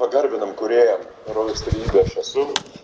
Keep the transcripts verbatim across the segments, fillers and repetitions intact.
pagarbinam Kūrėją, rodos trejybę aš esu.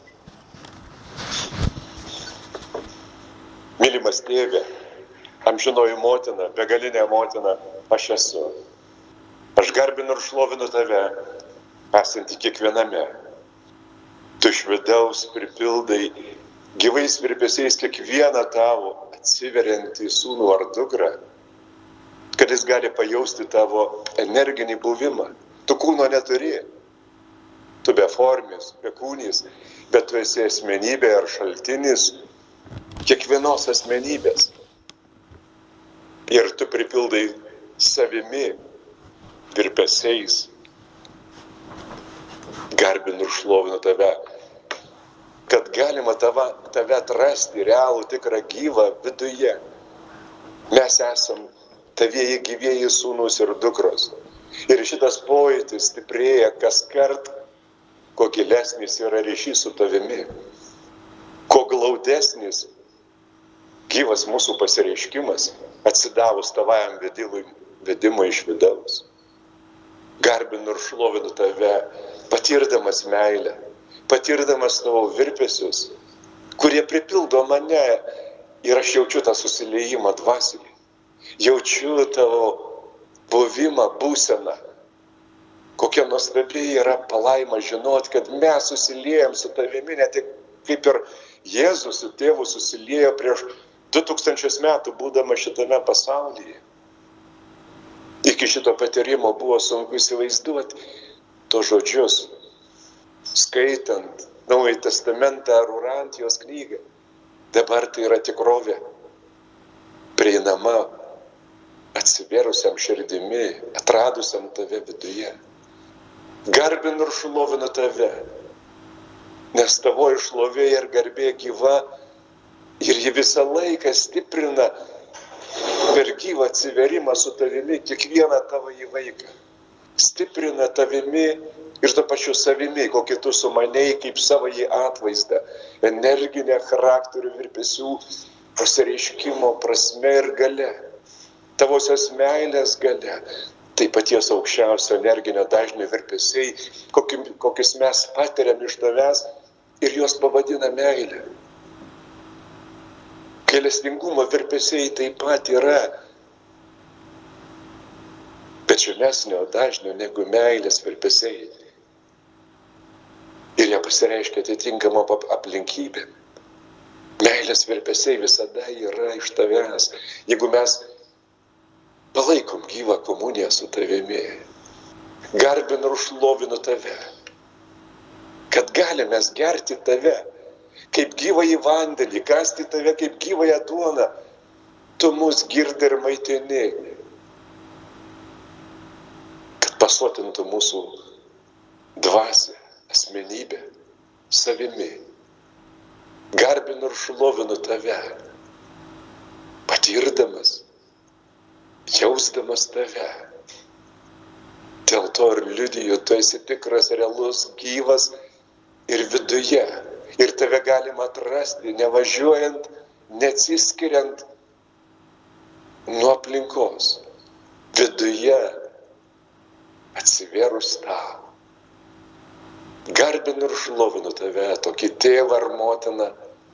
Mylimas Tėve, amžinoji motina, begalinė motina, aš esu. Aš garbinu ir šlovinu Tave, esantį kiekviename. Tu iš vidaus pripildai gyvais virpesiais kiekvieną Tavo atsiveriantį sūnų ar dukrą, kad jis gali pajausti Tavo energinį buvimą. Tu kūno neturi, tu beformis, bekūnis, bet tu esi asmenybė ar šaltinis kiekvienos asmenybės. Ir tu pripildai savimi, virpesiais. Garbinu ir šlovinu Tave, kad galima tava, Tave atrasti realų, tikrą, gyvą viduje. Mes esam Tavieji gyvieji sūnus ir dukros. Ir šitas pojūtis stiprėja kas kart, kuo gilesnis yra ryšys su Tavimi, kuo glaudesnis gyvas mūsų pasireiškimas, atsidavus Tavajam vedimui, vedimui iš vidaus. Garbinu ir šlovinu Tave, patirdamas meilę, patirdamas Tavo virpesius, kurie pripildo mane ir aš jaučiu tą susiliejimą dvasioje. Jaučiu Tavo buvimą, būseną. Kokia nuostabi yra palaima žinot, kad mes susiliejam su Tavimi, ne tik kaip ir Jėzus su Tėvu susiliejo prieš du tūkstančius metų būdama šitame pasaulyje. Iki šito patyrimo buvo sunku įsivaizduoti to žodžius, skaitant Naująjį Testamentą ar Urantijos knygą. Dabar tai yra tikrovė, prieinama atsiverusiam širdimi, atradusiam Tave viduje. Garbinu ir šlovinu Tave, nes Tavoji šlovė ir garbė gyva ir ji visą laiką stiprina per gyvą atsiverimą su Tavimi kiekvieną Tavąjį vaiką. Stiprina Tavimi ir to pačiu savimi, kokį Tu sumanei kaip savąjį atvaizdą, energinę charakterių virpesių, pasireiškimo prasme ir gale. Tavosios meilės gale, tai paties aukščiausio energinio dažnio virpesiai, kokius mes patiriam iš Tavęs ir juos pavadina meilė. Gailestingumo virpesiai taip pat yra, bet žemesnio dažnio negu meilės virpesiai. Ir jie pasireiškia atitinkamo aplinkybėm. Meilės virpesiai visada yra iš Tavęs, jeigu mes palaikom gyvą komuniją su Tavimi. Garbinu ir šlovinu Tave, kad galime gerti Tave kaip gyvąjį vandenį, kasti Tave kaip gyvąją duoną. Tu mus girdi ir maitini, kad pasotintų mūsų dvasią, asmenybę, savimi. Garbinu ir šlovinu Tave, patirdamas, jausdamas Tave. Dėl to ir liudiju, Tu esi tikras, realus, gyvas ir viduje. Ir Tave galima atrasti, nevažiuojant, neatsiskiriant nuo aplinkos. Viduje atsiverus Tau. Garbinu ir šlovinu Tave, tokį tėvą ar motiną,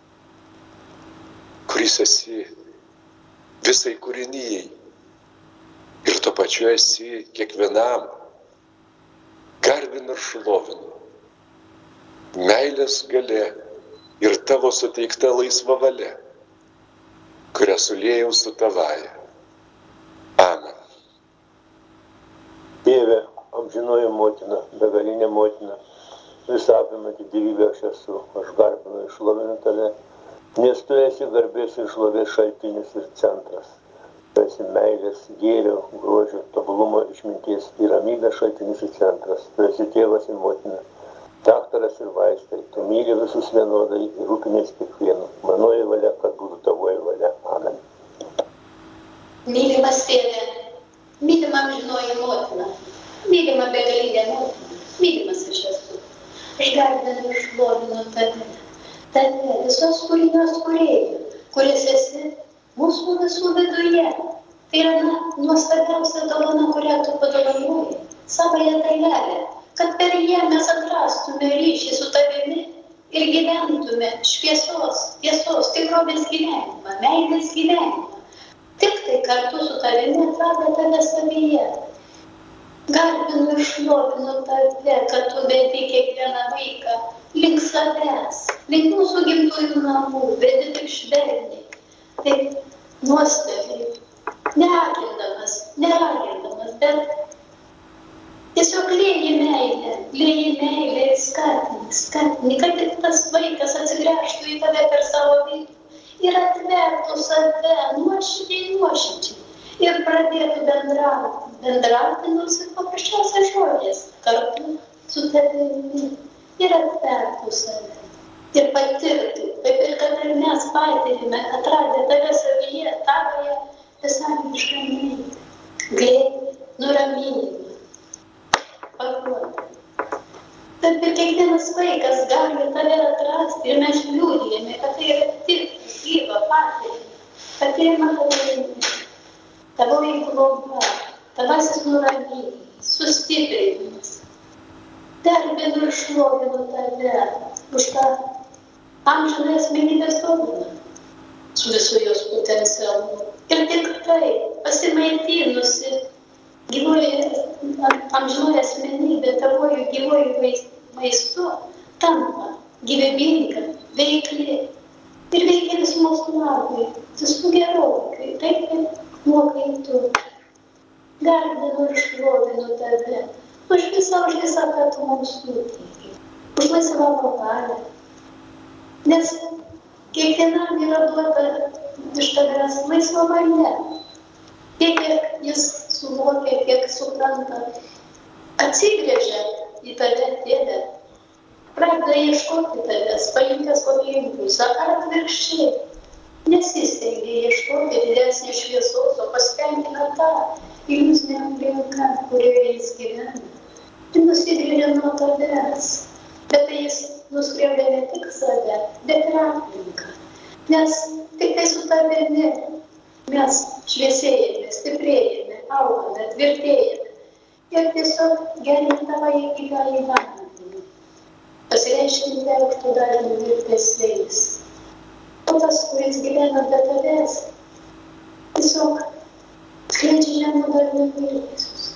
kuris esi visai kūrinijai. Ir tuo pačiu esi kiekvienam. Garbinu ir šlovinu. Meilės galia ir Tavo suteikta laisva valia, kurią suliejau su Tavaja. Amen. Tėve, amžinoji motina, begalinė motina, visą apimanti dievybę aš esu, aš garbinu ir šlovinu Tave, nes Tu esi garbės ir šlovės šaltinis ir centras. Tu esi meilės, gėrio, grožio, tobulumo, išminties ir ramybės šaltinis ir centras. Tu esi tėvas ir motina, daktaras ir vaistai. Tu myli visus vienodai ir rūpinės kiekvienu. Manoji valia, kad būtų Tavoji valia. Amen. Mylimas Tėve, mylima amžinoji motina, mylima begalinė motina, mylimas aš esu. Aš garbinu ir šlovinu Tave, Tave, visos kūrinios kūrėjų, kuris esi mūsų visų viduje. Tai yra nuostabiausia dovana, kurią Tu padovanoji. savąją dalelę, kad per ją mes atrastume ryšį su tavimi ir gyventume šviesos, tiesos, tikrovės gyvenimą, meilės gyvenimą. Tik tai kartu su tavimi atrado tave savyje. Garbinu ir šlovinu tave, kad tu vedi kiekvieną vaiką link savęs, link mūsų gimtųjų namų, vedi taip švelniai, taip nuostabiai, neakindamas, neragindamas, bet tiesiog lieji meilę, lieji meilę ir skatini, skatini, kad tik tas vaikas atsigręžtų į tave per savo vidų ir atvertų save nuoširdžiai, nuoširdžiai ir pradėtų bendrauti, bendrauti nors ir paprasčiausias žodžiais kartu su tavimi ir atvertų save ir patirtų, kaip ir kad ir mes patirime, atradę tave savyje, tavoje besąlygišką meilę, glėbį, nuraminimą. Tad ir kiekvienas vaikas gali tave atrasti ir mes liūdėjame, kad tai yra tik gyva patirtį, patirima tavimi, tavoji globa, tavasis nuraminimas, sustiprinimas. Garbinu ir šlovinu tave už tą amžiną asmenybės dovaną su visu jos potencialu. Ir tikrai pasimaitinusi gyvoji amžinoji asmenybė tavoju gyvoju maistu tampa gyvybinga, veikli ir veikia visų mūsų labui, visų gerovai, taip kaip mokai tu. Garbinu ir šlovinu tave už visą, už visą, ką tu mums suteiki, už laisvą valią, nes kiekvienam yra duota iš tavęs laisva valia, tiek kiek jis suvokia, kiek supranta, atsigrėžia į tave, Tėve, pradeda ieškoti tavęs, pajutęs kokį impulsą, ar atvirkščiai, nesistengia ieškoti didesnės šviesos, o pasitenkina tą iliuzinę aplinką, kurioje jis gyvena. Ir nusigrėžia nuo tavęs, bet tai jis nuskriaudė ne tik save, bet ir aplinką, nes tik tai su tavimi mes šviesėjame, stiprėjame, augame, tvirtėjame ir tiesiog gerinti tavąjį gyvąjį vandenį, pasireiškinti aukšto dažnių virpesiais. O tas, kuris gyvena be tavęs, tiesiog skleidžia žemų dažnių virpesius.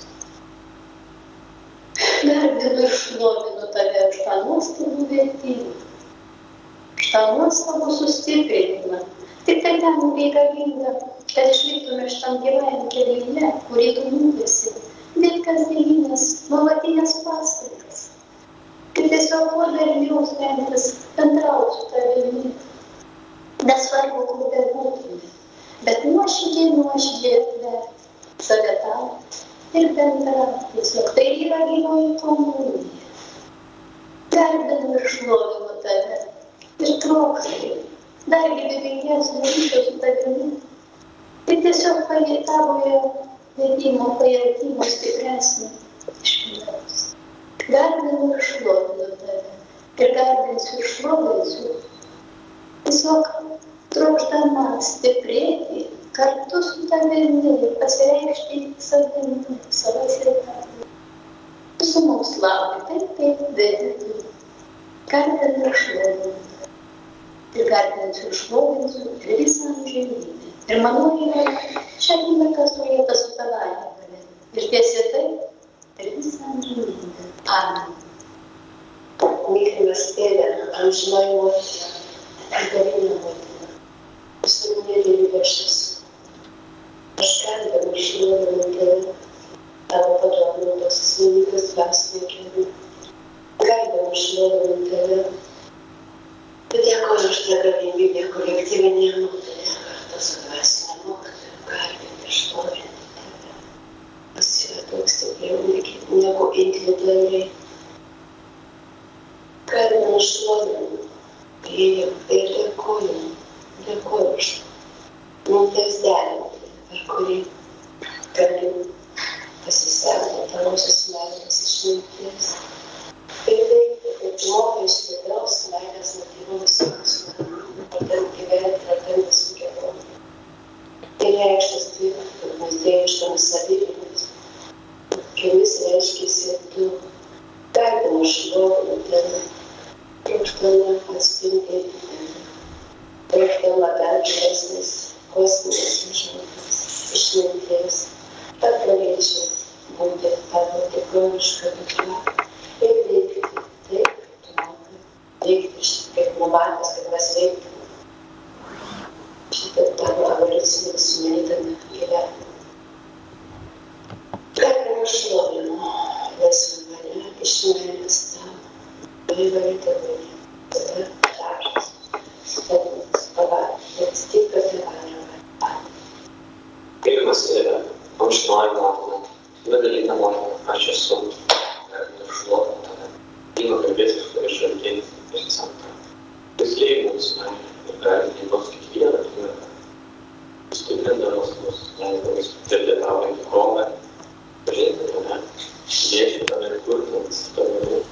Garbinu ir šlovinu tave už tą nuostabų vertimą, už tą nuostabų sustiprinimą. Tik tai ten reikalinga, kad išliktume šitam gyvenimo kelyje, kurį tu nuvesi, bet kasdieninės, nuolatinės pastangas. Ir tiesiog kuo dažniau stengtis bendrauti su tavimi. Nesvarbu, kur bebūtume, bet nuoširdžiai, nuoširdžiai atverti save tau ir bendrauti. Tiesiog tai yra gyvoji komunija. Garbinu ir šlovinu tave ir trokštu dar gyvybingesnio ryšio su tavimi. Ir tiesiog tavojo vedimo, pajautimo stipresnio iškeliaus. Garbinu ir šlovinu tave. Ir garbinsiu ir šlovinsiu. Tiesiog trokšdama stiprėti kartu su tavimi ir pasireikšti savimi, savo sveikatą. Visų mums labui, taip kaip vedi tu. Garbinu ir šlovinu. Ir garbinsiu ir šlovinsiu ir visą amžinybę. Ir manau, yra šią akimirką surieta su tavąja galia. Ir tiesiai taip ir visą amžinybę. Amen. Mylimas Tėve, amžinoji motina, begalinė motina, visų mylėjų aš esu. Aš garbinu ir šlovinu tave, tavo padovanotos asmenybės dvasinio keliu. Garbinu ir šlovinu tave. Bet dėkoju už tą galimybę kolektyvinėje maldoje kartu su dvasinė mokytoja garbinti ir šlovinti tave. Kas yra daug stipriau negu individualiai. Garbinu ir šlovinu ir dėkoju, dėkoju už minties derinti, per kurį galiu pasisemti tavosios meilės išminties. Ir veikti, kaip žmogui iš vidaus meilės motyvaus jausmą, pradant gyventi, pradant su gerovė. Ir reikštas tvirtų, muziejų iš tam savybėmis, kiomis reiškia šlovinu tave, trokštama atspindėti tave, trokštama dar didesnis kosminis žmogus, išminties, kad galėčiau būti tavo tikroviška dukra ir veikti taip, kaip tu mokai, veikti kaip numatęs, kad mes veiktume šitą tavo evoliucinį sumanytame gyvenimą. Garbinu šlovinu, laisvą mane iš meilės tau, vaivai tavai, tada dažas, stebintis pavardės, tik kad tėvą. Gerbiamas tėve, amžinoji motina, begalinė motina, aš esu, garbinu šlovinu tave, gyva garbės ir šaltinį ir centrą. Jis lėmė mūsų meilę ir garbinį vos kiekvieną akimirką. Stiprindamas mus, leisdamas patirti tavo tikrovę, pažinti tave, liečia tave ir kurtintis tavimi.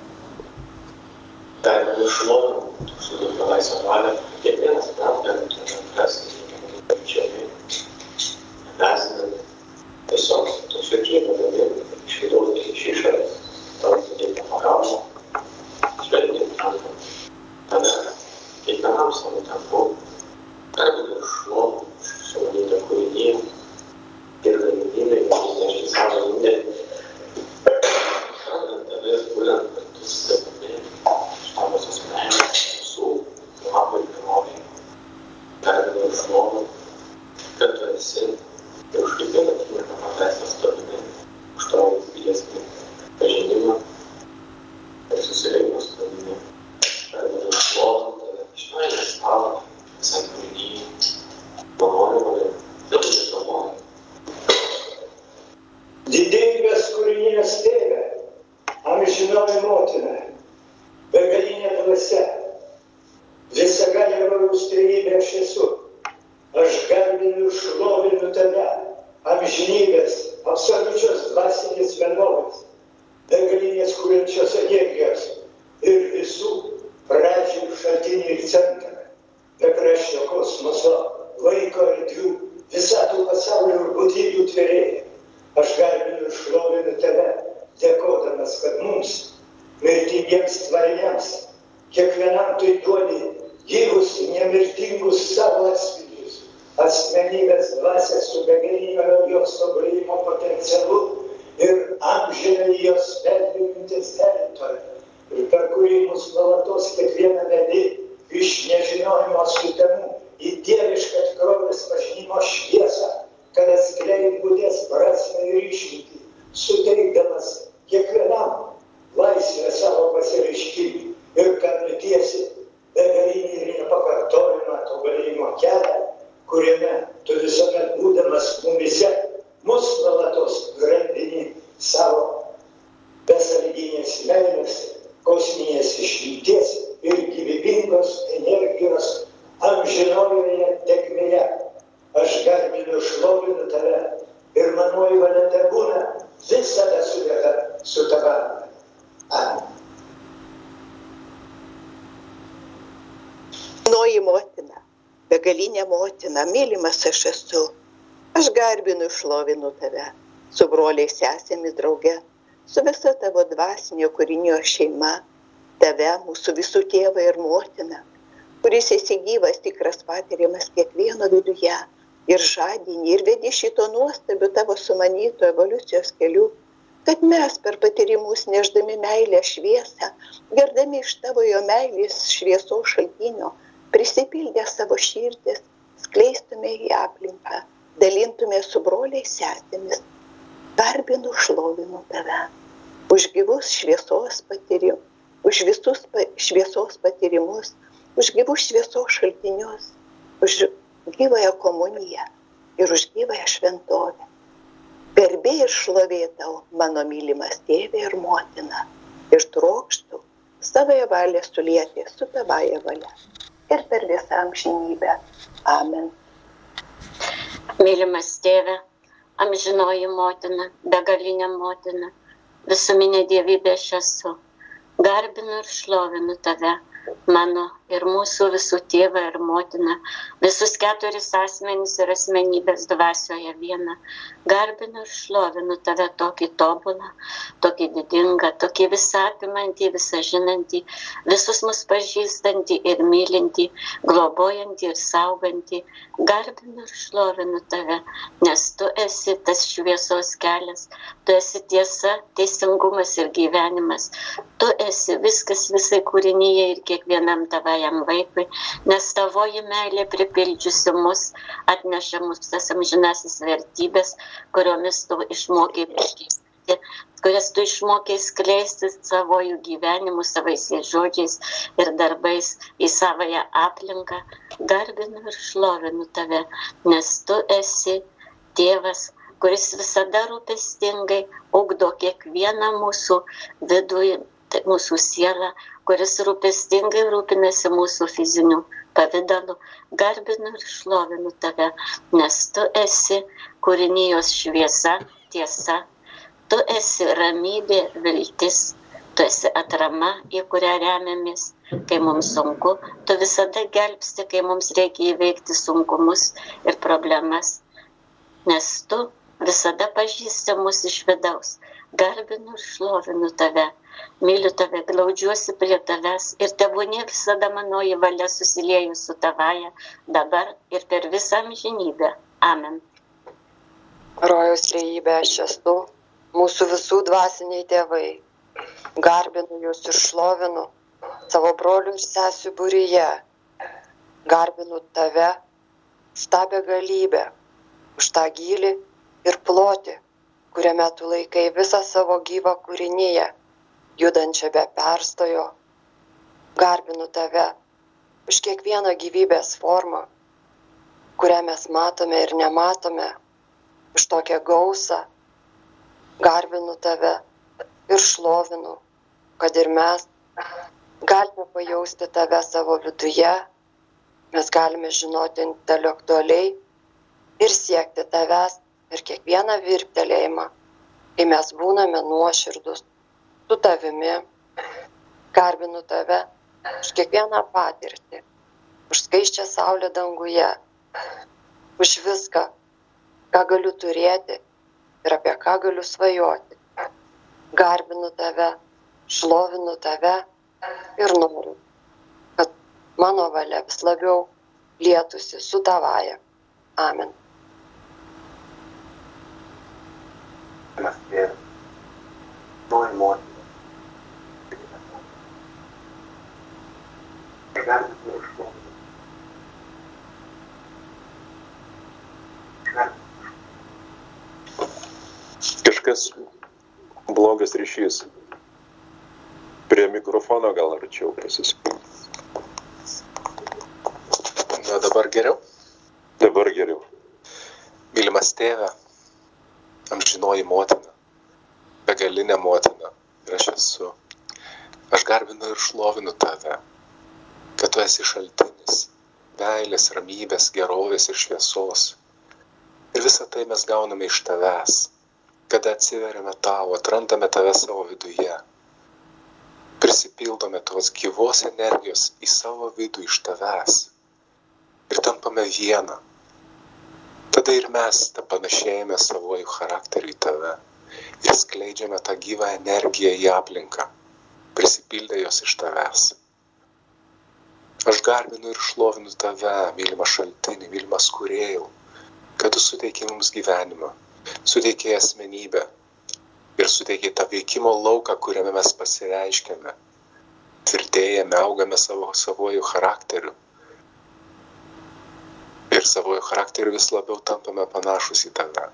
Garbinu šlovinu, suduotą laisvą valią, kiekvienas tam galime atrasti ir kiekvieną ezinami, tiesiog nuoširdžiai padavimi, iš vidaus ir iš išorės, tavo suteiktą pagalbą, žvelgiant ranką, tave, kiekvienam savo tempu, garbinu ir šlovinu sumanytą kūrinyje ir galimybę išnešti savo indėlį. Šaudant tave ir kuriant kartu su tavimi, iš tavosios meilės, visų labui ir gerovei. Garbinu ir šlovinu, kad tu esi ir už kiekvieną akimirką paveistas tavimi, už tavo didesnį pažinimą ir susirinkimą su tavimi. Garbinu ir šlovinu tave iš meilės tavo, visai kūrinyje, malonė, dėl negalvoju. Didingas kūrinės tėve, amžinoji motina, begalinė dvasia, visagalė rojaus trejybė aš esu. Aš garbinu ir šlovinu tave, amžinybės, absoliučios dvasinės vienovės, begalinės kuriančios energijos ir visų pradžių šaltinį ir centrą, bekraščio kosmoso, laiko erdvių, visatų pasaulio ir būtybių tvėrėja. Aš garbinu ir šlovinu tave, dėkodamas, kad mums, mirtingiems tvariniams, kiekvienam tu duodi gyvus, nemirtingus savo atspindžius, asmenybės dvasią su begalinio jos tobulėjimo potencialu ir amžinai jos perveikiantis teritoriją, ir per kurį mus nuolatos kiekvieną vedi iš nežinojimo sutemų į dievišką tikrovės pažinimo šviesą, kad atskleidė būties prasmę ir išmintį, suteikdamas kiekvienam laisvę savo pasireiškimui ir kad nutiesi begalinį ir nepakartojamą tobulėjimo kelią, kuriame tu visuomet būdamas mumise, mus nuolatos grandini savo besąlyginės meilės, kosminės išminties ir gyvybingos energijos amžinojoje tėkmėje. Aš garbinu ir šlovinu tave ir manoji valia tebūna visada sudėta su tavimi. Amen. Noji motina, begalinė motina, mylimas aš esu. Aš garbinu ir šlovinu tave, su broliai sesėmis drauge, su visa tavo dvasinio kūrinio šeima, tave, mūsų visų tėvą ir motiną, kuris esi gyvas, tikras patiriamas kiekvieno viduje ir žadini ir vedi šito nuostabiu tavo sumanyto evoliucijos keliu, kad mes per patyrimus neždami meilę šviesą, gerdami iš tavo jo meilės šviesos šaltinio, prisipildę savo širdis, skleistume į aplinką, dalintume su broliais sesėmis. Garbinu, šlovinu tave už gyvus šviesos patyrimus, už visus pa, šviesos patyrimus, už gyvus šviesos šaltinius, už gyvąją komuniją ir už gyvąją šventovę. Garbė ir šlovė tau, mano mylimas tėvė ir motina, ir trokštų savąją valią sulieti su tavąja valia ir per visą amžinybę. Amen. Mylimas tėve, amžinoji motina, begalinė motina, visuminė dievybė aš esu. Garbinu ir šlovinu tave, mano ir mūsų visų tėvą ir motiną, visus keturis asmenys ir asmenybės dvasioje vieną. Garbinu ir šlovinu tave tokį tobulą, tokį didingą, tokį visą apimantį, visą žinantį, visus mus pažįstantį ir mylintį, globojantį ir saugantį. Garbinu ir šlovinu tave, nes tu esi tas šviesos kelias, tu esi tiesa, teisingumas ir gyvenimas. Tu esi viskas visai kūrinyje ir kiekvienam tavajam vaikui, nes tavoji meilė pripildžiusi mus atneša mums tas amžinasis vertybės, kuriomis tu išmokei pakeisti, kurias tu išmokei skleisti savojų gyvenimu, savaisiais žodžiais ir darbais į savąją aplinką. Garbinu ir šlovinu tave, nes tu esi tėvas, kuris visada rūpestingai ugdo kiekvieną mūsų vidų, mūsų sielą, kuris rūpestingai rūpinasi mūsų fiziniu pavidalu. Garbinu ir šlovinu tave, nes tu esi kūrinijos šviesa, tiesa, tu esi ramybė, viltis, tu esi atrama, į kurią remiamės, kai mums sunku, tu visada gelbsti, kai mums reikia įveikti sunkumus ir problemas, nes tu visada pažįsti mus iš vidaus. Garbinu ir šlovinu tave, myliu tave, glaudžiuosi prie tavęs ir tebūnie visada manoji valia susilieju su tavaja, dabar ir per visą amžinybę. Amen. Rojaus trejybė aš esu, mūsų visų dvasiniai tėvai. Garbinu jūs ir šlovinu savo brolių ir sesių būryje. Garbinu tave, stabę galybę, už tą gylį ir plotį, kuriame tu laikai visą savo gyvą kūrinyje, judančią be perstojo. Garbinu tave už kiekvieną gyvybės formą, kurią mes matome ir nematome, už tokią gausą. Garbinu tave ir šlovinu, kad ir mes galime pajausti tave savo viduje, mes galime žinoti intelektualiai ir siekti tavęs ir kiekvieną virptelėjimą, kai mes būname nuoširdus su tavimi. Garbinu tave už kiekvieną patirtį, už skaisčią saulę danguje, už viską, ką galiu turėti ir apie ką galiu svajoti. Garbinu tave, šlovinu tave ir noriu, kad mano valia vis labiau lietųsi su tavaja. Amen. Mes ir nori motina. Garbinu ir šlovinu. Kažkas blogas ryšys. Prie mikrofono gal arčiau pasisukti. Na dabar geriau? Dabar geriau. Mylimas tėve, amžinoji motina, begalinė motina, ir aš esu. Aš garbinu ir šlovinu tave, kad tu esi šaltinis, meilės, ramybės, gerovės ir šviesos. Ir visą tai mes gauname iš tavęs, kada atsiveriame tau, atrandame tave savo viduje. Prisipildome tos gyvos energijos į savo vidų iš tavęs. Ir tampame vieną. Tada ir mes tą panašėjame savojų charakterių į tave ir skleidžiame tą gyvą energiją į aplinką, prisipildę jos iš tavęs. Aš garbinu ir šlovinu tave, mylimą šaltinį, mylimas kūrėjau, kad tu suteikiai mums gyvenimą, suteikiai asmenybę ir suteikiai tą veikimo lauką, kuriame mes pasireiškiame, tvirtėjame, augame savo savojų charakterių. Ir savojo charakteriu vis labiau tampame panašus į tave.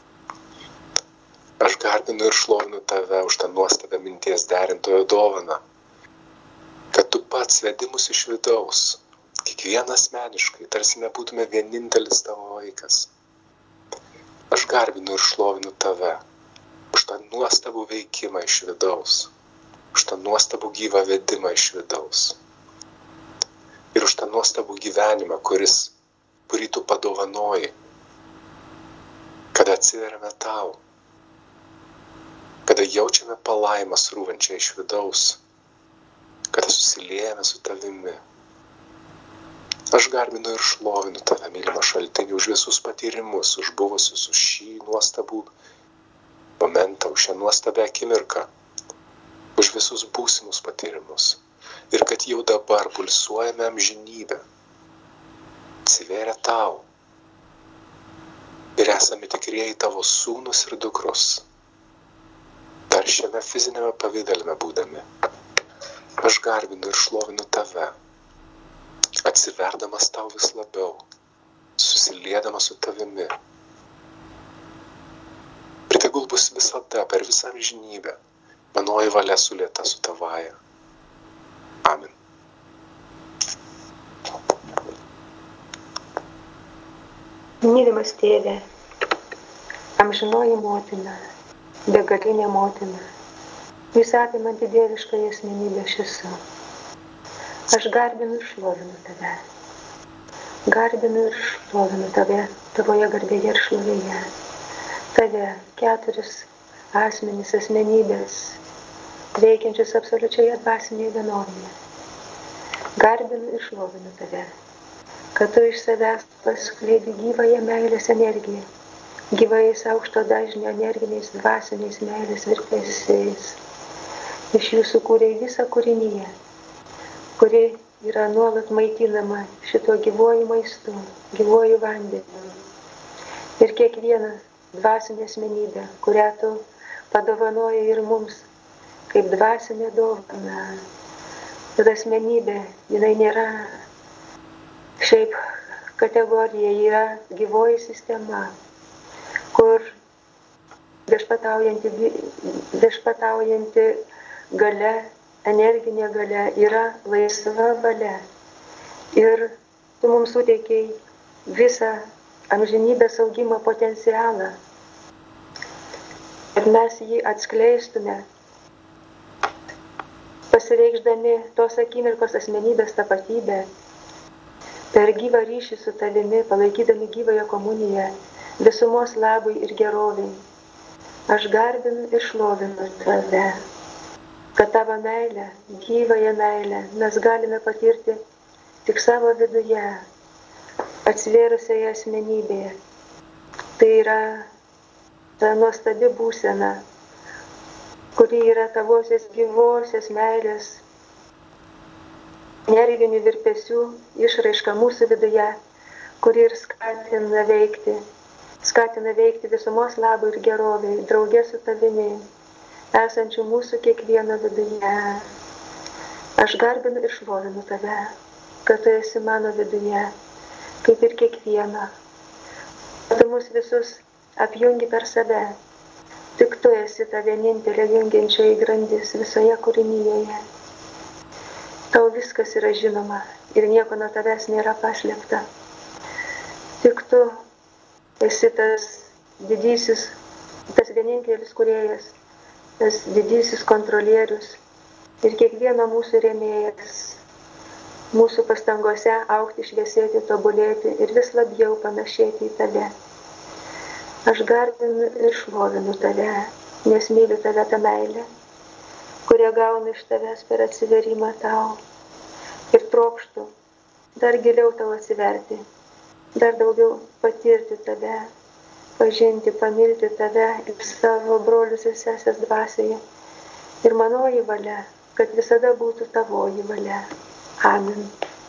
Aš garbinu ir šlovinu tave už tą nuostabią minties derintojo dovaną, kad tu pats vedi mus iš vidaus, kiekvieną asmeniškai, tarsi nebūtume vienintelis tavo vaikas. Aš garbinu ir šlovinu tave už tą nuostabų veikimą iš vidaus, už tą nuostabų gyvą vedimą iš vidaus ir už tą nuostabų gyvenimą, kuris kurį tu padovanoji, kada atsiveriame tau, kada jaučiame palaimą srūvančią iš vidaus, kada susiliejame su tavimi, Aš garbinu ir šlovinu tave, mylimą šaltinį, už visus patyrimus, už buvusius, už šį nuostabų momentą, už šią nuostabią akimirką, už visus būsimus patyrimus. Ir kad jau dabar pulsuojame amžinybę, atsivėrė tau. Ir esame tikrieji tavo sūnus ir dukros. Dar šiame fizinėme pavydalime būdami. Aš garbinu ir šlovinu tave, atsiverdamas tau vis labiau, susiliedamas su tavimi. Ir tegul bus visada, per visą amžinybę, manoji valia sulieta su tavaja. Amen. Mylimas tėve, amžinoji motina, begalinė motina, visapimanti dieviškąją asmenybę aš esu. Aš garbinu ir šlovinu tave. Garbinu ir šlovinu tave, tavoje garbėje ir šlovėje. Tave, keturis asmenys, asmenybės, veikiančius absoliučioje dvasinėje vienovėje. Garbinu ir šlovinu tave, kad tu iš savęs paskleidi gyvąją meilės energiją, gyvais aukšto dažnio energiniais dvasiniais meilės virpesiais. Iš jų sukūrei visą kūrinyje, kuri yra nuolat maitinama šito gyvuoju maistu, gyvuoju vandeniu. Ir kiekviena dvasinė asmenybė, kurią tu padovanoji ir mums, kaip dvasinė dovana. Bet asmenybė, jinai nėra šiaip kategorija, yra gyvoji sistema, kur viešpataujanti, viešpataujanti galia, energinė galia yra laisva valia. Ir tu mums suteikiai visą amžinybės augimo potencialą. Ir mes jį atskleistume, pasireikšdami tos akimirkos asmenybės tapatybę, per gyvą ryšį su tavimi, palaikydami gyvąją komuniją, visumos labui ir geroviai. Aš garbinu ir šlovinu tave, kad tavo meilę, gyvąją meilę, mes galime patirti tik savo viduje, atsvėrusioje asmenybėje. Tai yra ta nuostabi būsena, kuri yra tavosios gyvosios meilės, energinių virpesių išraiška mūsų viduje, kuri ir skatina veikti, skatina veikti visumos labui ir geroviai, draugė su tavimi, esančių mūsų kiekvieno viduje. Aš garbinu ir šlovinu tave, kad tu esi mano viduje, kaip ir kiekviena. Tu mus visus apjungi per save, tik tu esi ta vienintelė jungiančioji grandis visoje kūrinyje. Tau viskas yra žinoma ir nieko nuo tavęs nėra paslėpta. Tik tu esi tas didysis, tas vienintelis kūrėjas, tas didysis kontrolierius ir kiekvieno mūsų rėmėjas, mūsų pastangose augti, šviesėti, tobulėti ir vis labiau panašėti į tave. Aš garbinu ir šlovinu tave, nes myliu tave tą meilę, kurią gaunu iš tavęs per atsiverimą tau. Ir trokštu dar giliau tau atsiverti, dar daugiau patirti tave, pažinti, pamilti tave ir savo brolius ir sesės dvasioje. Ir manoji valia, kad visada būtų tavoji valia. Amen.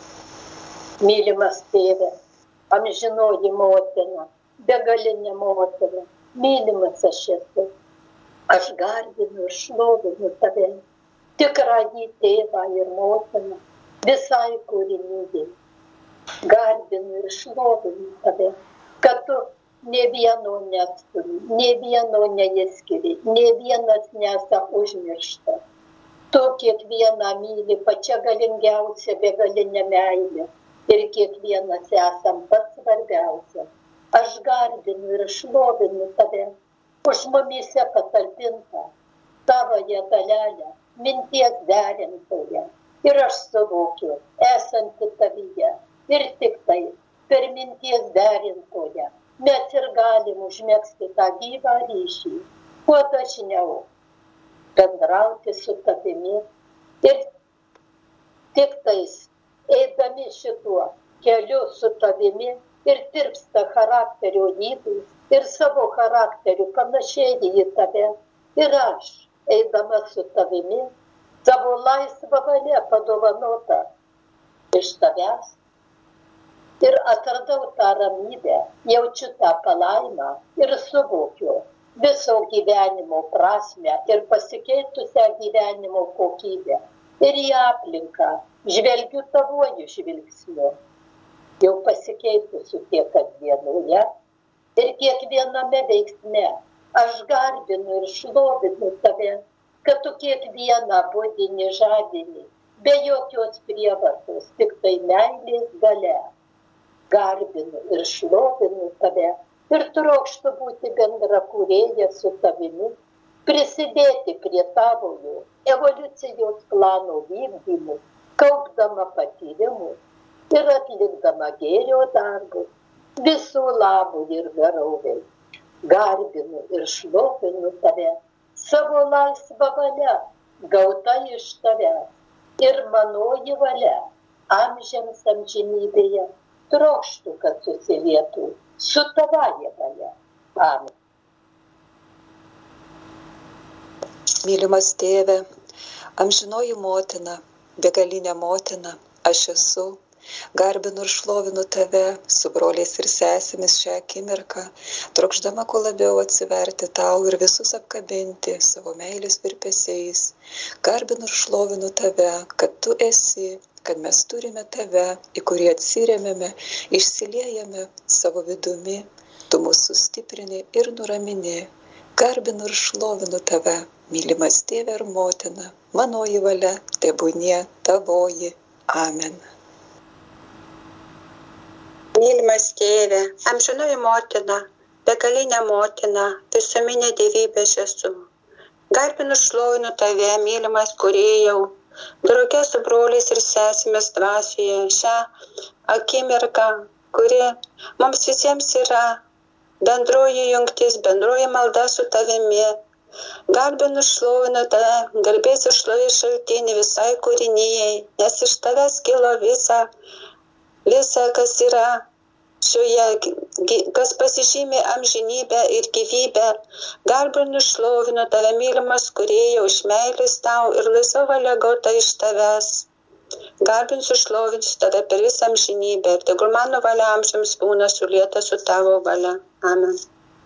Mylimas tėve, amžinoji motina, begalinė motina, mylimas aš esu. Aš garbinu ir šlovinu tave, tikrąjį tėvą ir motiną, visai kūrinijai. Garbinu ir šlovinu tave, kad tu nė vieno neatstumi, nė vieno neišskiri, nė vienas nesa užmiršta. Tu kiekvieną myli pačia galingiausia begalinė meilė ir kiekvienas esam pats svarbiausias. Aš garbinu ir šlovinu tave, už mumyse patalpintą tavoje dalelę, minties derintoje. Ir aš suvokiu, esanti tavyje, ir tik tai per minties derintoje mes ir galim užmegzti tą gyvą ryšį, kuo dažniau bendrauti su tavimi ir tik tais, eidami šituo keliu su tavimi ir tirpsta charakterio ydų ir savo charakteriu panašėji į tave. Ir aš, eidama su tavimi, savo laisvą valią padovanota iš tavęs. Ir atradau tą ramybę, jaučiu tą palaimą ir suvokiu viso gyvenimo prasmę ir pasikeitusią gyvenimo kokybę. Ir į aplinką žvelgiu tavuoju žvilgsniu, jau pasikeitusiu tiek kasdienoje ir kiekviename veiksme. Aš garbinu ir šlovinu tave, kad tu kiekvieną budinį žadini, be jokios prievartos, tik tai meilės galia. Garbinu ir šlovinu tave ir trokštu būti bendra kūrėja su tavimi, prisidėti prie tavojo evoliucijos plano vykdymų, kaupdama patyrimus ir atlikdama gėrio darbus visų labų ir gerovei. Garbinu ir šlovinu tave savo laisvą valią, gauta iš tavęs, ir manoji valia amžiams amžinybėje trokštų, kad susilietų su tavąja valia. Amen. Mylimas tėve, amžinoji motina, begalinė motina, aš esu, garbinu ir šlovinu tave su broliais ir sesėmis šią akimirką, trokšdama kuo labiau atsiverti tau ir visus apkabinti savo meilės virpesiais. Garbinu ir šlovinu tave, kad tu esi, kad mes turime tave, į kurį atsiremėme, išsiliejame savo vidumi, tu mūsų stiprini ir nuramini. Garbinu ir šlovinu tave, mylimas tėve ir motina, manoji valia, tebūnie tavoji. Amen. Mylimas tėve, amžinoji motina, begalinė motina, visuminė dievybė aš esu. Garbinu ir šlovinu tave, mylimas kūrėjau, drauge su broliais ir sesėmis dvasioje šią akimirką, kuri mums visiems yra bendroji jungtis, bendroji malda su tavimi. Garbinu šlovinu tave, garbės ir šlovės šaltinį visai kūrinijai, nes iš tavęs kilo visa, visa, kas yra šioje, kas pasižymė amžinybę ir gyvybę. Garbinu šlovinu tave, mylimas kūrėjau, iš meilės tau ir laisva valia gauta iš tavęs. Garbinsiu šlovinsiu tave per visą amžinybę ir tegul mano valia amžiams būna sulieta su tavo valia. Amen.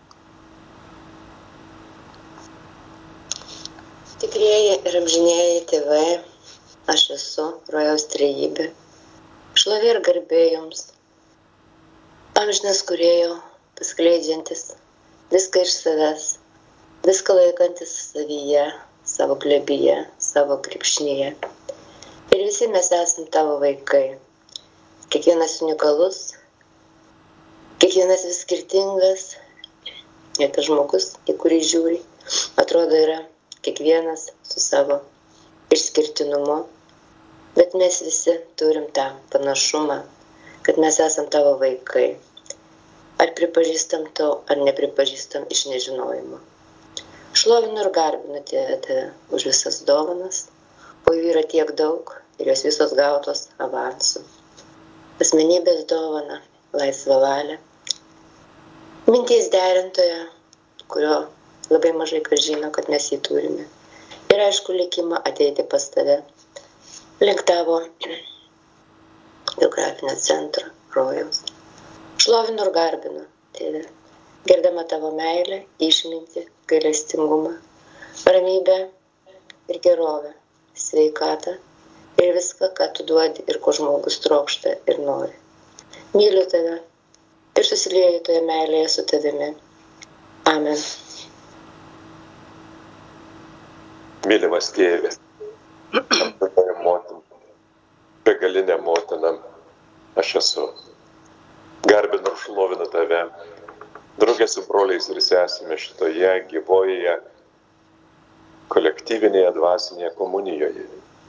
Tikrieji ir amžinieji tėvai, aš esu rojaus trejybė. Šlovė ir garbė jums. Amžinas kūrėjo, paskleidžiantis viską iš savęs, viską laikantis savyje, savo glėbyje, savo krepšinyje. Ir visi mes esam tavo vaikai. Kiekvienas unikalus, kiekvienas vis skirtingas. Ir tas žmogus, į kurį žiūri, atrodo yra kiekvienas su savo išskirtinumu. Bet mes visi turim tą panašumą, kad mes esam tavo vaikai. Ar pripažįstam to, ar nepripažįstam iš nežinojimo. Šlovinu ir garbinu tėve tave už visas dovanas, o jų yra tiek daug ir jos visos gautos avansu. Asmenybės dovana, laisvą valią, minties derintoje, kurio labai mažai kas žino, kad mes jį turime. Ir aišku, likimą ateiti pas tave, link tavo biografinio centro, rojaus. Šlovinu ir garbinu, tėve, girdama tavo meilę, išmintį, gailestingumą, ramybę ir gerovę, sveikatą ir viską, ką tu duodi ir ko žmogus trokšta ir nori. Myliu tave ir susilieju toje meilėje su tavimi. Amen. Mylimas tėve, motina, begalinė motina, aš esu. Garbinu ir šlovinu tave, draugė su broliais ir sesėmis šitoje gyvoje, kolektyvinėje dvasinėje komunijoje.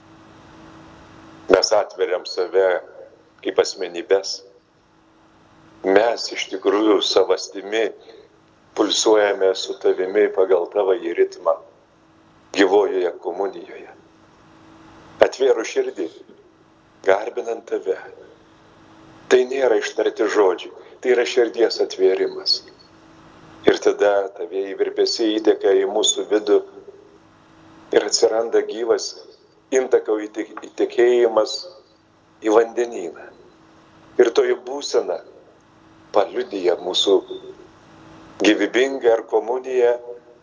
Mes atveriam save kaip asmenybės. Mes iš tikrųjų savastimi pulsuojame su tavimi pagal tavo į ritmą gyvojoje komunijoje. Atvėru širdį, garbinant tave, Tai nėra ištarti žodžiai, tai yra širdies atvėrimas. Ir tada tavieji virpesiai įteka į mūsų vidų ir atsiranda gyvas intako įtekėjimas į vandenyną. Ir toji būsena paliudyja mūsų gyvybingą ar komuniją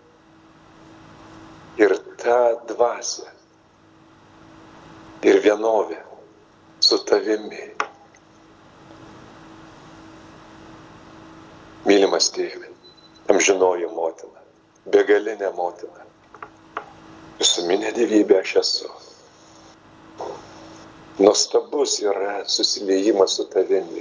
ir tą dvasią ir vienovę su tavimi. Mylimas tėve, amžinoji motina, begalinė motina, visuminė dievybė aš esu. Nuostabus yra susiliejimas su tavimi.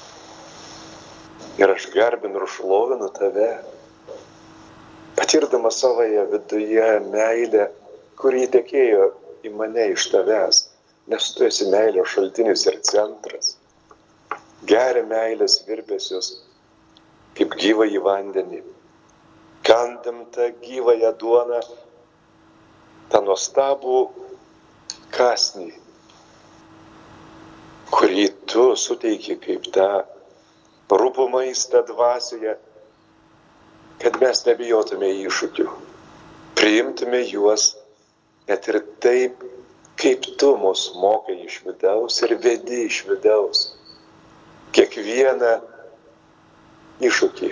Ir aš garbinu ir šlovinu tave, patirdama savoje viduje meilę, kuri įtekėjo į mane iš tavęs, nes tu esi meilės šaltinis ir centras. Geria meilės virpesius, kaip gyvą į vandenį. Kandam tą gyvąją duoną, tą nuostabų kąsnį, kurį tu suteiki kaip tą rūpų maistą dvasioje, kad mes nebijotume iššūkių, priimtume juos net ir taip, kaip tu mus mokai iš vidaus ir vedi iš vidaus. Kiekvieną iššūkį,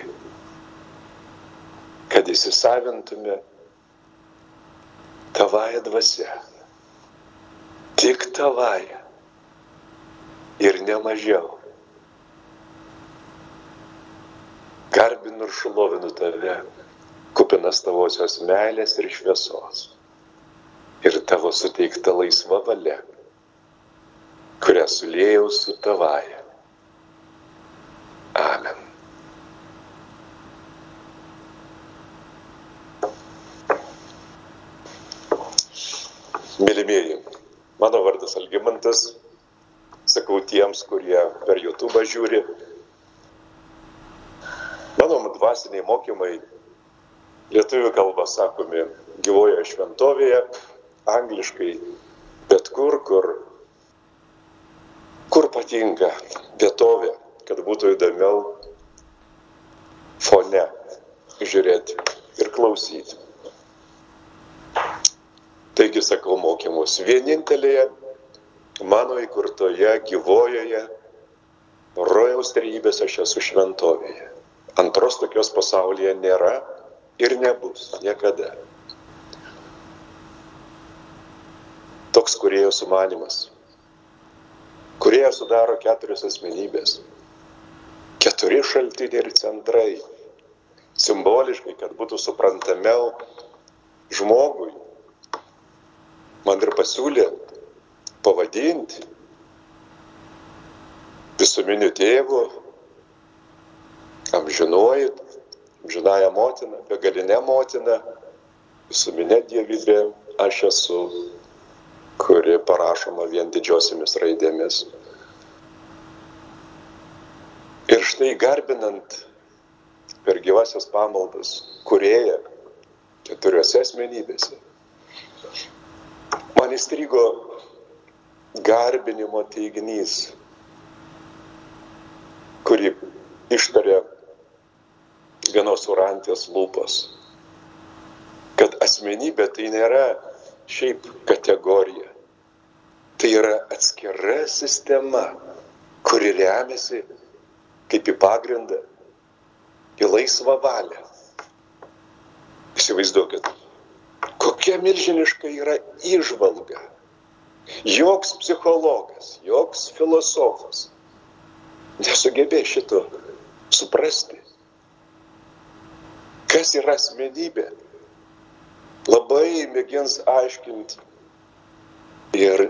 kad įsisavintume tavąją dvasią, tik tavąją ir ne mažiau. Garbinu ir šlovinu tave, kupinas tavosios meilės ir šviesos ir tavo suteikta laisva valia, kurią suliejau su tavąja. Amen. Mylimieji, mano vardas Algimantas, sakau tiems, kurie per YouTube žiūri. Mano dvasiniai mokymai lietuvių kalba sakomi gyvoje šventovėje, angliškai, bet kur, kur, kur patinka vietovė, kad būtų įdomiau fone žiūrėti ir klausyti. Taigi sakau mokymus vienintelėje mano įkurtoje gyvojoje rojaus trejybės aš esu šventovėje. Antros tokios pasaulyje nėra ir nebus niekada. Toks kūrėjo sumanymas. Kūrėją sudaro keturios asmenybės. Keturi šaltiniai ir centrai. Simboliškai, kad būtų suprantamiau žmogui, man ir pasiūlė pavadinti visuminiu tėvu, amžinuoju, amžinąją motiną, begalinę motiną, visuminė dievybė aš esu, kuri parašoma vien didžiosiamis raidėmis. Ir štai garbinant per gyvasias pamaldas kūrėją keturiose asmenybėse, man įstrigo garbinimo teiginys, kurį ištarė vienos urantės lūpos, kad asmenybė tai nėra šiaip kategorija, tai yra atskira sistema, kuri remiasi kaip į pagrindą, į laisvą valią. Įsivaizduokit, kokia milžiniška yra įžvalga. Joks psichologas, joks filosofas nesugebės šito suprasti. Kas yra asmenybė? Labai mėgins aiškinti ir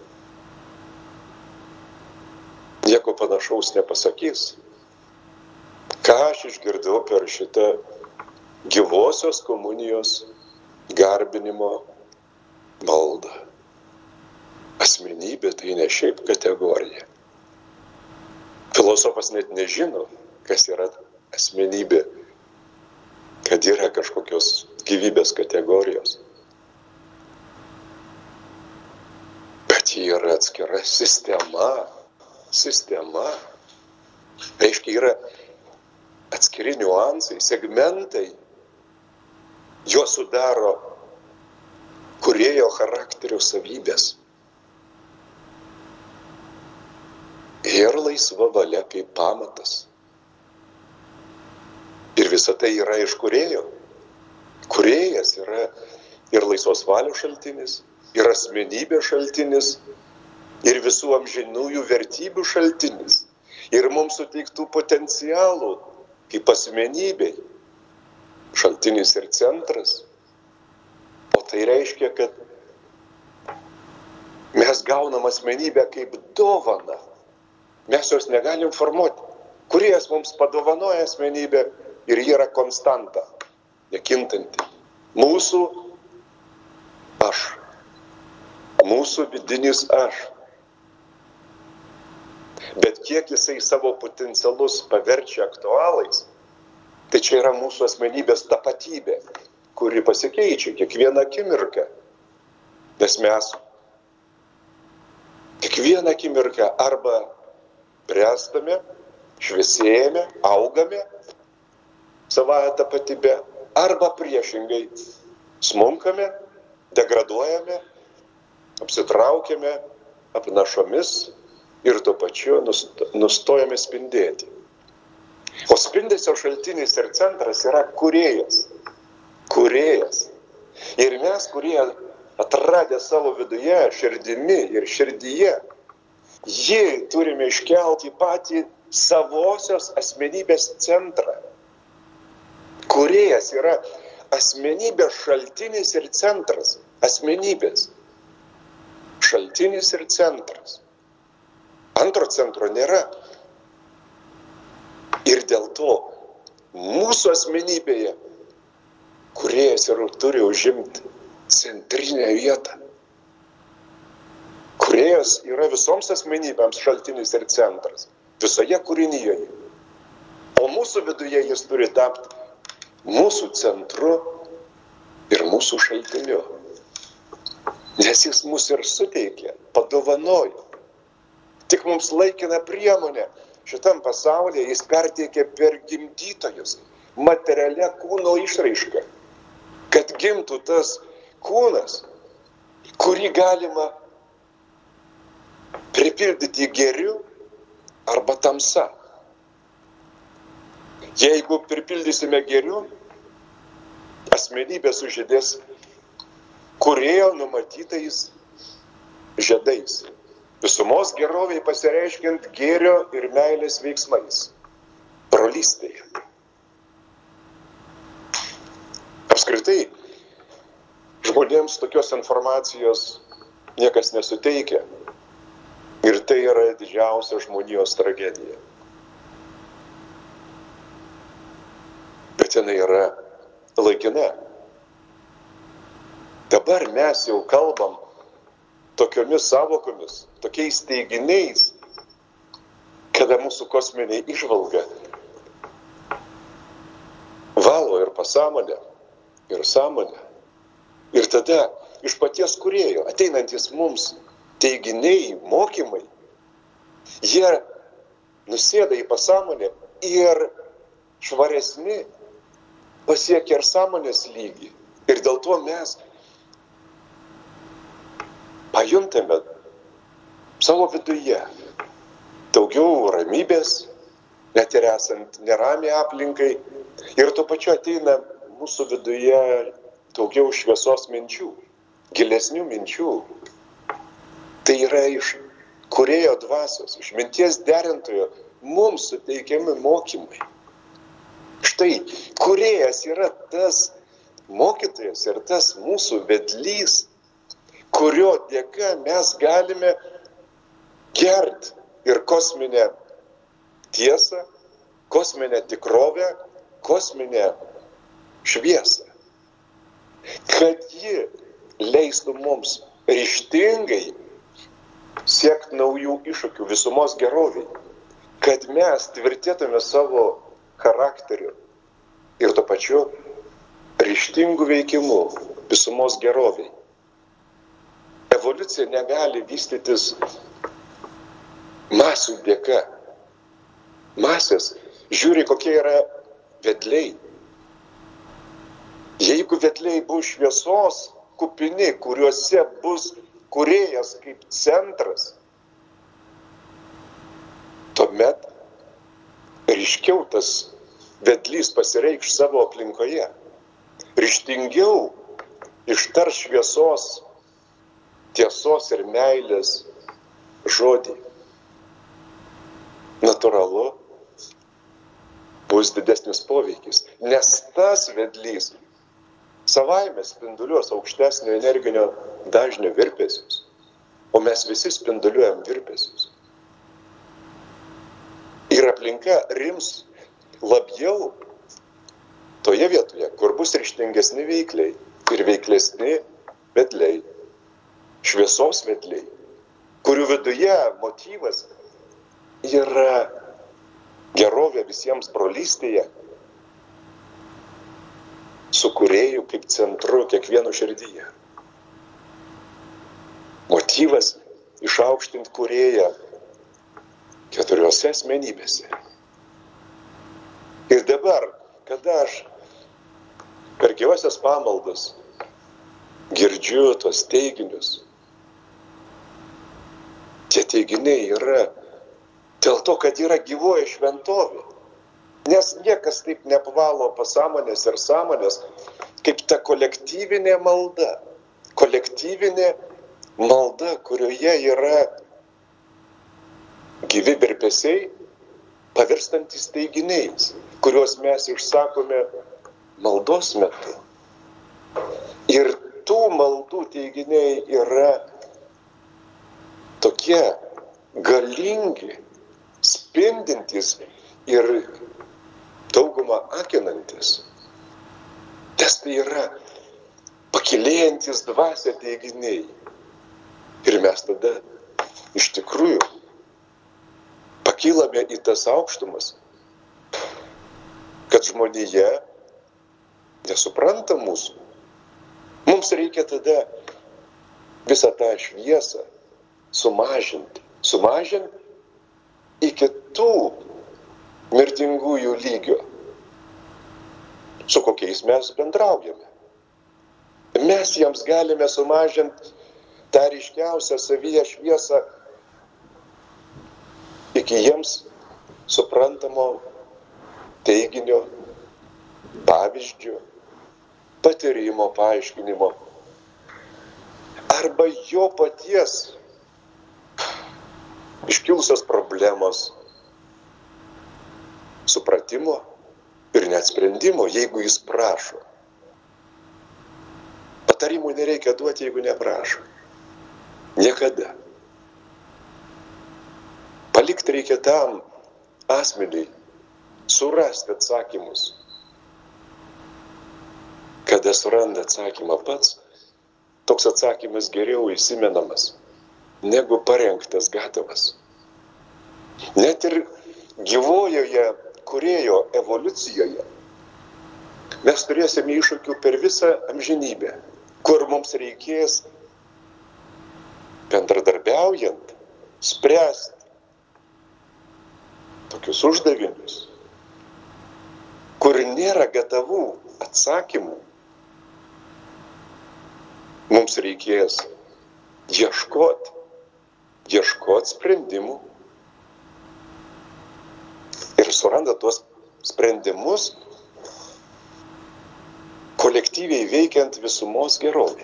nieko panašaus nepasakys. Ką aš išgirdau per šitą gyvosios komunijos garbinimo maldą. Asmenybė tai ne šiaip kategorija. Filosofas net nežino, kas yra asmenybė, kad yra kažkokios gyvybės kategorijos. Bet ji yra atskira sistema, sistema, Reiškia, yra atskiri niuansai, segmentai, juos sudaro kūrėjo charakterio savybės. Ir laisva valia kaip pamatas. Ir visa tai yra iš kūrėjo. Kūrėjas yra ir laisvos valios šaltinis, ir asmenybės šaltinis, ir visų amžinųjų vertybių šaltinis, ir mums suteiktų potencialų kaip asmenybei šaltinis ir centras. O tai reiškia, kad mes gaunam asmenybę kaip dovaną. Mes jos negalim formuoti. Kūrėjas mums padovanoja asmenybę ir ji yra konstanta, nekintanti. Mūsų aš. Mūsų vidinis aš. Bet kiek jisai savo potencialus paverčia aktualais, tai čia yra mūsų asmenybės tapatybė, kuri pasikeičia kiekvieną akimirką. Nes mes kiekvieną akimirką arba bręstame, šviesėjame, augame savąją tapatybę, arba priešingai smunkame, degraduojame, apsitraukiame apnašomis ir tuo pačiu nustojame spindėti. O spindesio šaltinis ir centras yra kūrėjas. Kūrėjas. Ir mes, kurie atradę savo viduje, širdimi ir širdyje, jį turime iškelti į patį savosios asmenybės centrą. Kūrėjas yra asmenybės šaltinis ir centras. Asmenybės. Šaltinis ir centras. Antro centro nėra. Ir dėl to mūsų asmenybėje kūrėjas ir turi užimti centrinę vietą. Kūrėjas yra visoms asmenybėms šaltinis ir centras. Visoje kūrinyje. O mūsų viduje jis turi tapti mūsų centru ir mūsų šaltiniu. Nes jis mus ir suteikė, padovanojo. Tik mums laikina priemonė šitam pasaulyje jis perteikė per gimdytojus, materialia kūno išraiška. Kad gimtų tas kūnas, kurį galima pripildyti gėriu arba tamsa. Jeigu pripildysime gėriu, asmenybė sužydės kūrėjo numatytais žiedais. Visumos geroviai pasireiškiant gėrio ir meilės veiksmais. Brolystėje. Apskritai, žmonėms tokios informacijos niekas nesuteikia. Ir tai yra didžiausia žmonijos tragedija. Bet jinai yra laikina. Dabar mes jau kalbam tokiomis savokomis, tokiais teiginiais, kada mūsų kosminė įžvalga valo ir pasąmonę, ir sąmonę. Ir tada iš paties kūrėjo ateinantis mums teiginiai, mokymai, jie nusėda į pasąmonę ir švaresni pasiekia ir sąmonės lygį. Ir dėl to mes pajuntame savo viduje daugiau ramybės, net ir esant neramiai aplinkai. Ir tuo pačiu ateina mūsų viduje daugiau šviesos minčių, gilesnių minčių. Tai yra iš kūrėjo dvasios, iš minties derintojo mums suteikiami mokymai. Štai, kūrėjas yra tas mokytojas ir tas mūsų vedlys, kurio dėka mes galime gert ir kosminę tiesą, kosminę tikrovę, kosminę šviesą. Kad ji leistų mums ryžtingai siekti naujų iššūkių visumos geroviai. Kad mes tvirtėtume savo charakteriu ir tuo pačiu ryžtingų veikimų visumos geroviai. Evoliucija negali vystytis masių dėka. masės žiūri, kokie yra vedliai. Jeigu vedliai bus šviesos kupini, kuriuose bus kūrėjas kaip centras, tuomet ryškiau tas vedlys pasireikš savo aplinkoje. Ryštingiau ištars šviesos, tiesos ir meilės žodį. Natūralu, bus didesnis poveikis, nes tas vedlys savaime spinduliuos aukštesnio energinio dažnio virpesius, o mes visi spinduliuojam virpesius. Ir aplinka rims labiau toje vietoje, kur bus ryštingesni veikliai ir veiklesni vedliai, šviesos vedliai, kurių viduje motyvas yra gerovė visiems brolystėje, su kūrėju kaip centru kiekvieno širdyje. Motyvas išaukštinti kūrėją keturiose asmenybėse. Ir dabar, kada aš per gyvasias pamaldas girdžiu tos teiginius, tie teiginiai yra dėl to, kad yra gyvoji šventovė. Nes niekas taip neapvalo pasąmonės ir sąmonės, kaip ta kolektyvinė malda. Kolektyvinė malda, kurioje yra gyvi virpesiai, pavirstantis teiginiais, kuriuos mes išsakome maldos metu. Ir tų maldų teiginiai yra tokie galingi, spindintys ir daugumą akinantis. Nes tai yra pakilėjantis dvasia teiginiai. Ir mes tada iš tikrųjų pakylame į tas aukštumas, kad žmonija nesupranta mūsų. Mums reikia tada visą tą šviesą sumažinti. Sumažinti iki tų mirtingųjų lygio, su kokiais mes bendraujame. Mes jiems galime sumažinti tą ryškiausią savyje šviesą iki jiems suprantamo teiginio, pavyzdžio, patyrimo, paaiškinimo, arba jo paties iškilusios problemos supratimo ir net sprendimo, jeigu jis prašo. Patarimų nereikia duoti, jeigu neprašo. Niekada. Palikti reikia tam asmeniui surasti atsakymus. Kada suranda atsakymą pats, toks atsakymas geriau įsimenamas, negu parengtas gatavas. Net ir gyvojoje kūrėjo evoliucijoje mes turėsime iššūkių per visą amžinybę, kur mums reikės bendradarbiaujant spręsti tokius uždavinius, kur nėra gatavų atsakymų. Mums reikės ieškoti, ieškoti sprendimų ir suranda tuos sprendimus kolektyviai veikiant visumos gerovį.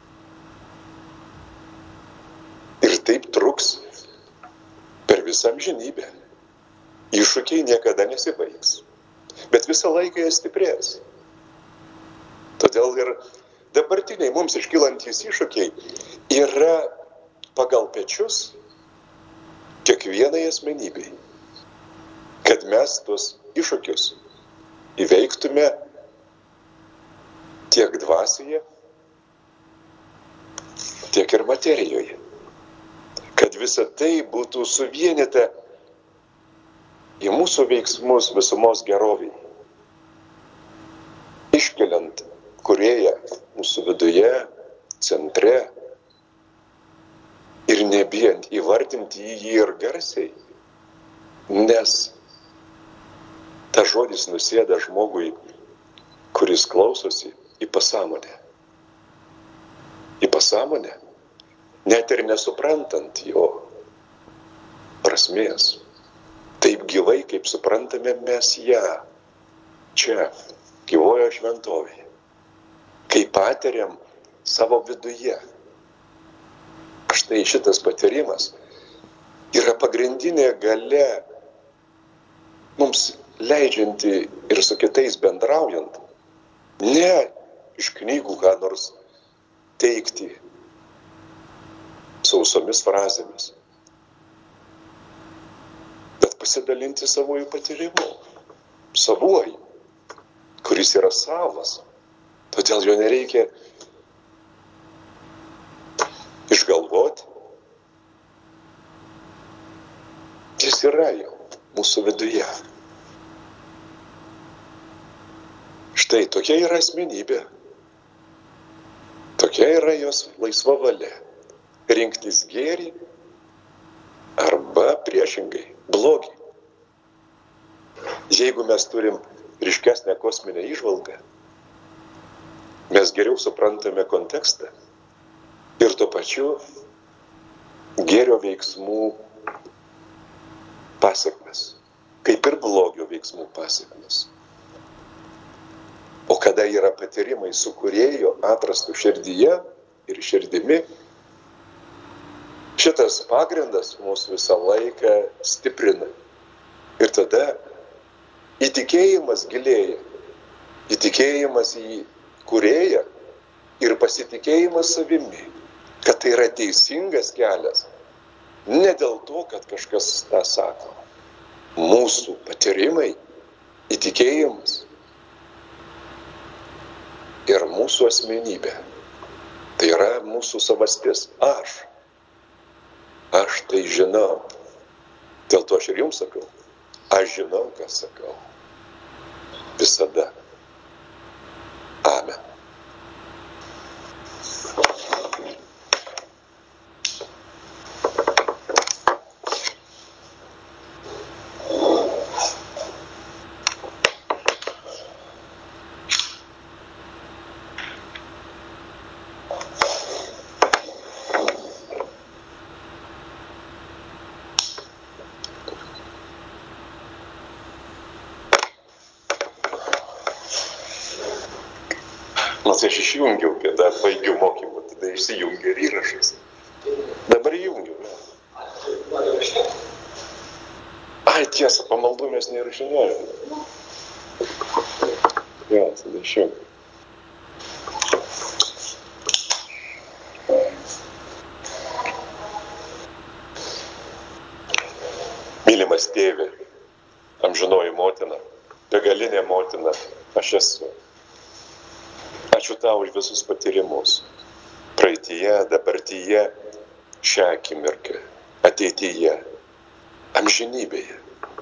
Ir taip truks per visą amžinybę. Iššūkiai niekada nesibaigs, bet visą laiką jie stiprės. Todėl ir dabartiniai mums iškylantys iššūkiai yra pagal pečius kiekvienai asmenybei, kad mes tuos iššūkius įveiktume tiek dvasioje, tiek ir materijoje. Kad visa tai būtų suvienyta į mūsų veiksmus visumos geroviai. Iškeliant kūrėją mūsų viduje, centre ir nebijant įvardinti jį ir garsiai, nes Ta žodis nusėda žmogui, kuris klausosi, į pasąmonę. Į pasąmonę, net ir nesuprantant jo prasmės. Taip gyvai, kaip suprantame mes ją, čia, gyvojo šventovėje. Kai patiriam savo viduje. Štai šitas patyrimas yra pagrindinė galia mums leidžianti ir su kitais bendraujant, ne iš knygų ką nors teikti sausomis frazėmis, bet pasidalinti savojų patyrimu, savuoju, kuris yra savas. Todėl jo nereikia išgalvoti. Jis yra jau mūsų viduje. Štai tokia yra asmenybė. Tokia yra jos laisva valia. Rinktis gėrį arba priešingai blogį. Jeigu mes turim ryškesnę kosminę įžvalgą, mes geriau suprantame kontekstą ir tuo pačiu gėrio veiksmų pasekmes, kaip ir blogio veiksmų pasekmes. O kada yra patyrimai su kūrėjo atrastų širdyje ir širdimi, šitas pagrindas mūsų visą laiką stiprina. Ir tada įtikėjimas gilėja, įtikėjimas į kūrėją ir pasitikėjimas savimi, kad tai yra teisingas kelias. Ne dėl to, kad kažkas tą sako. Mūsų patyrimai, įtikėjimas ir mūsų asmenybė. Tai yra mūsų savastis. Aš. Aš tai žinau. Dėl to aš ir jums sakau. Aš žinau, ką sakau. Visada. Amen. Nors aš išjungiau, kada baigiau mokymą, tada išsijungia ir įrašas. Dabar įjungiau. Ai, tiesa, pamaldų mes neįrašinėjome. Jo, tada išjungiau. Mylimas tėve, amžinoji motina, begalinė motina, aš esu. Ačiū tau už visus patyrimus. Praeityje, dabartyje, šią akimirką, ateityje, amžinybėje.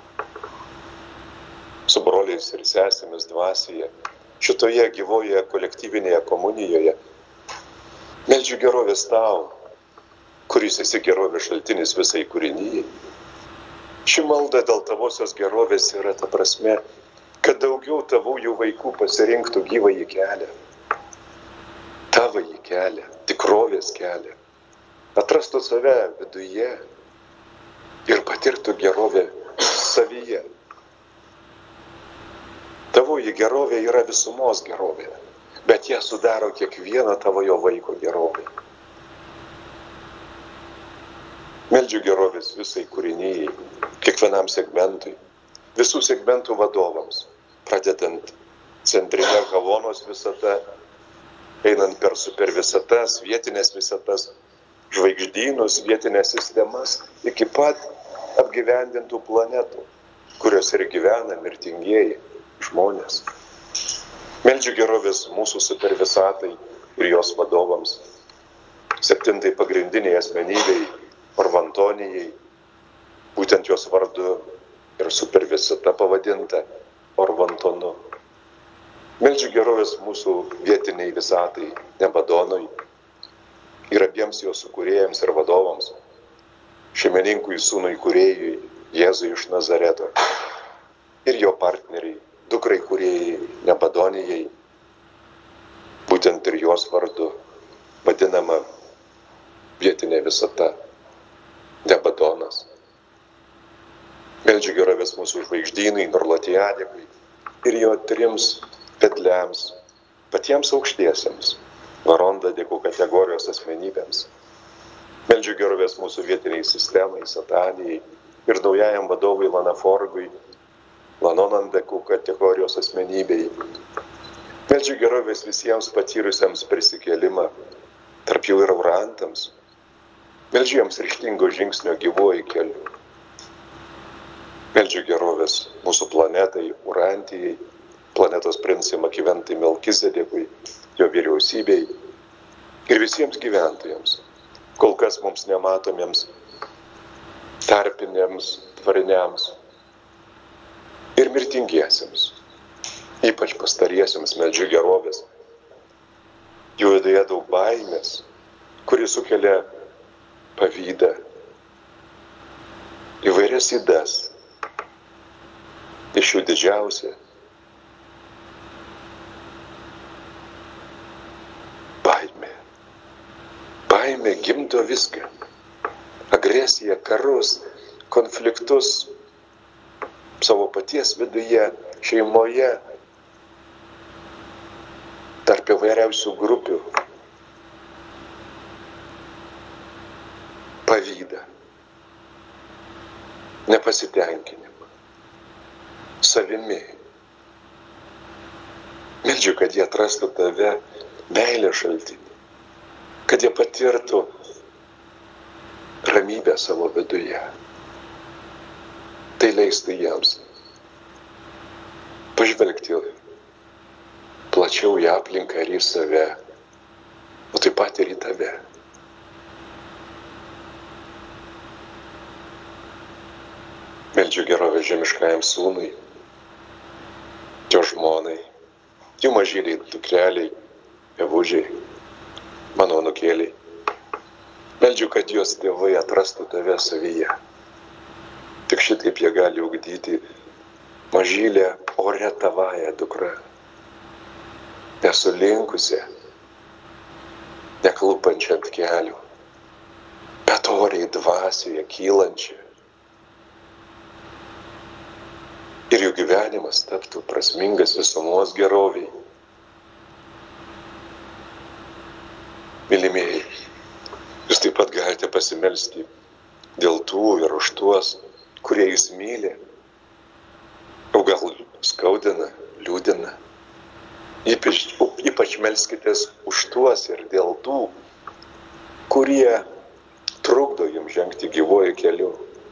Su broliais ir sesėmis dvasioje, šitoje gyvoje kolektyvinėje komunijoje, meldžiu gerovės tau, kuris esi gerovės šaltinis visai kūrinyjai. Ši malda dėl tavosios gerovės yra ta prasme, kad daugiau tavųjų vaikų pasirinktų gyvąjį kelią. Tavąjį kelią, tikrovės kelią, atrastų save viduje ir patirtų gerovę savyje. Tavoji gerovė yra visumos gerovė, bet ją sudaro kiekvieno tavojo vaiko gerovė. Meldžiu gerovės visai kūrinyjai, kiekvienam segmentui, visų segmentų vadovams, pradedant centrinę Havonos visatą, einant per super visatas, vietinės visatas, žvaigždynus, vietinės sistemas, iki pat apgyvendintų planetų, kurios ir gyvena mirtingieji žmonės. Meldžiu gerovės mūsų super visatai ir jos vadovams, septintai pagrindiniai asmenybei, Orvantonijai, būtent jos vardu ir super visata pavadinta Orvantonu. Meldžiu gerovės mūsų vietiniai visatai, Nebadonui ir abiems jos sukūrėjams ir vadovams, šeimininkui sūnui kūrėjui, Jėzui iš Nazareto ir jo partneriai, dukrai kūrėjai, Nebadonijai, būtent ir jos vardu vadinama vietinė visata Nebadonas. Meldžiu gerovės mūsų žvaigždynui, Norlatiadikui ir jo trims vedliams, patiems aukštiesiems, Varondadikų kategorijos asmenybėms. Meldžiu gerovės mūsų vietiniai sistemai, Satanijai ir naujajam vadovui Lanaforgui, Lanonandekų kategorijos asmenybei. Meldžiu gerovės visiems patyrusiems prisikėlimą, tarp jų ir aurantams. Meldžiu jiems ryžtingo žingsnio gyvuoju keliu. Meldžiu gerovės mūsų planetai, Urantijai, planetos princai Makiventai Melkizedekui, jo vyriausybei ir visiems gyventojams, kol kas mums nematomiems, tarpiniams tvariniams ir mirtingiesiems, ypač pastariesiems meldžiu gerovės. Jų viduje daug baimės, kuri sukelia pavydą, įvairias ydas. Iš jų didžiausia baimė. Baimė gimdo viską. Agresiją, karus, konfliktus savo paties viduje, šeimoje, tarp įvairiausių grupių. Pavydą, nepasitenkinimą, savimi. Meldžiu, kad jie atrastų tave meilės šaltinį, kad jie patirtų ramybę savo viduje. Tai leistų jiems pažvelgti plačiau į aplinką ir į save, o taip pat ir į tave. Meldžiu gerovę žemiškajam sūnui, jo žmonai, jų mažyliai dukreliai, evužiai, mano anūkėliai. Meldžiu, kad jos tėvai atrastų tave savyje. Tik šitaip jie gali ugdyti mažylę ore tavąją dukrą, nesulinkusią, neklupančią ant kelių, bet oriai dvasioje kylančią. Ir jų gyvenimas taptų prasmingas visumos geroviai. Mylimieji, jūs taip pat galite pasimelsti dėl tų ir už tuos, kurie jūs myli, o gal skaudina, liūdina. Ypač, ypač melskitės už tuos ir dėl tų, kurie trukdo jums žengti gyvuoju keliu.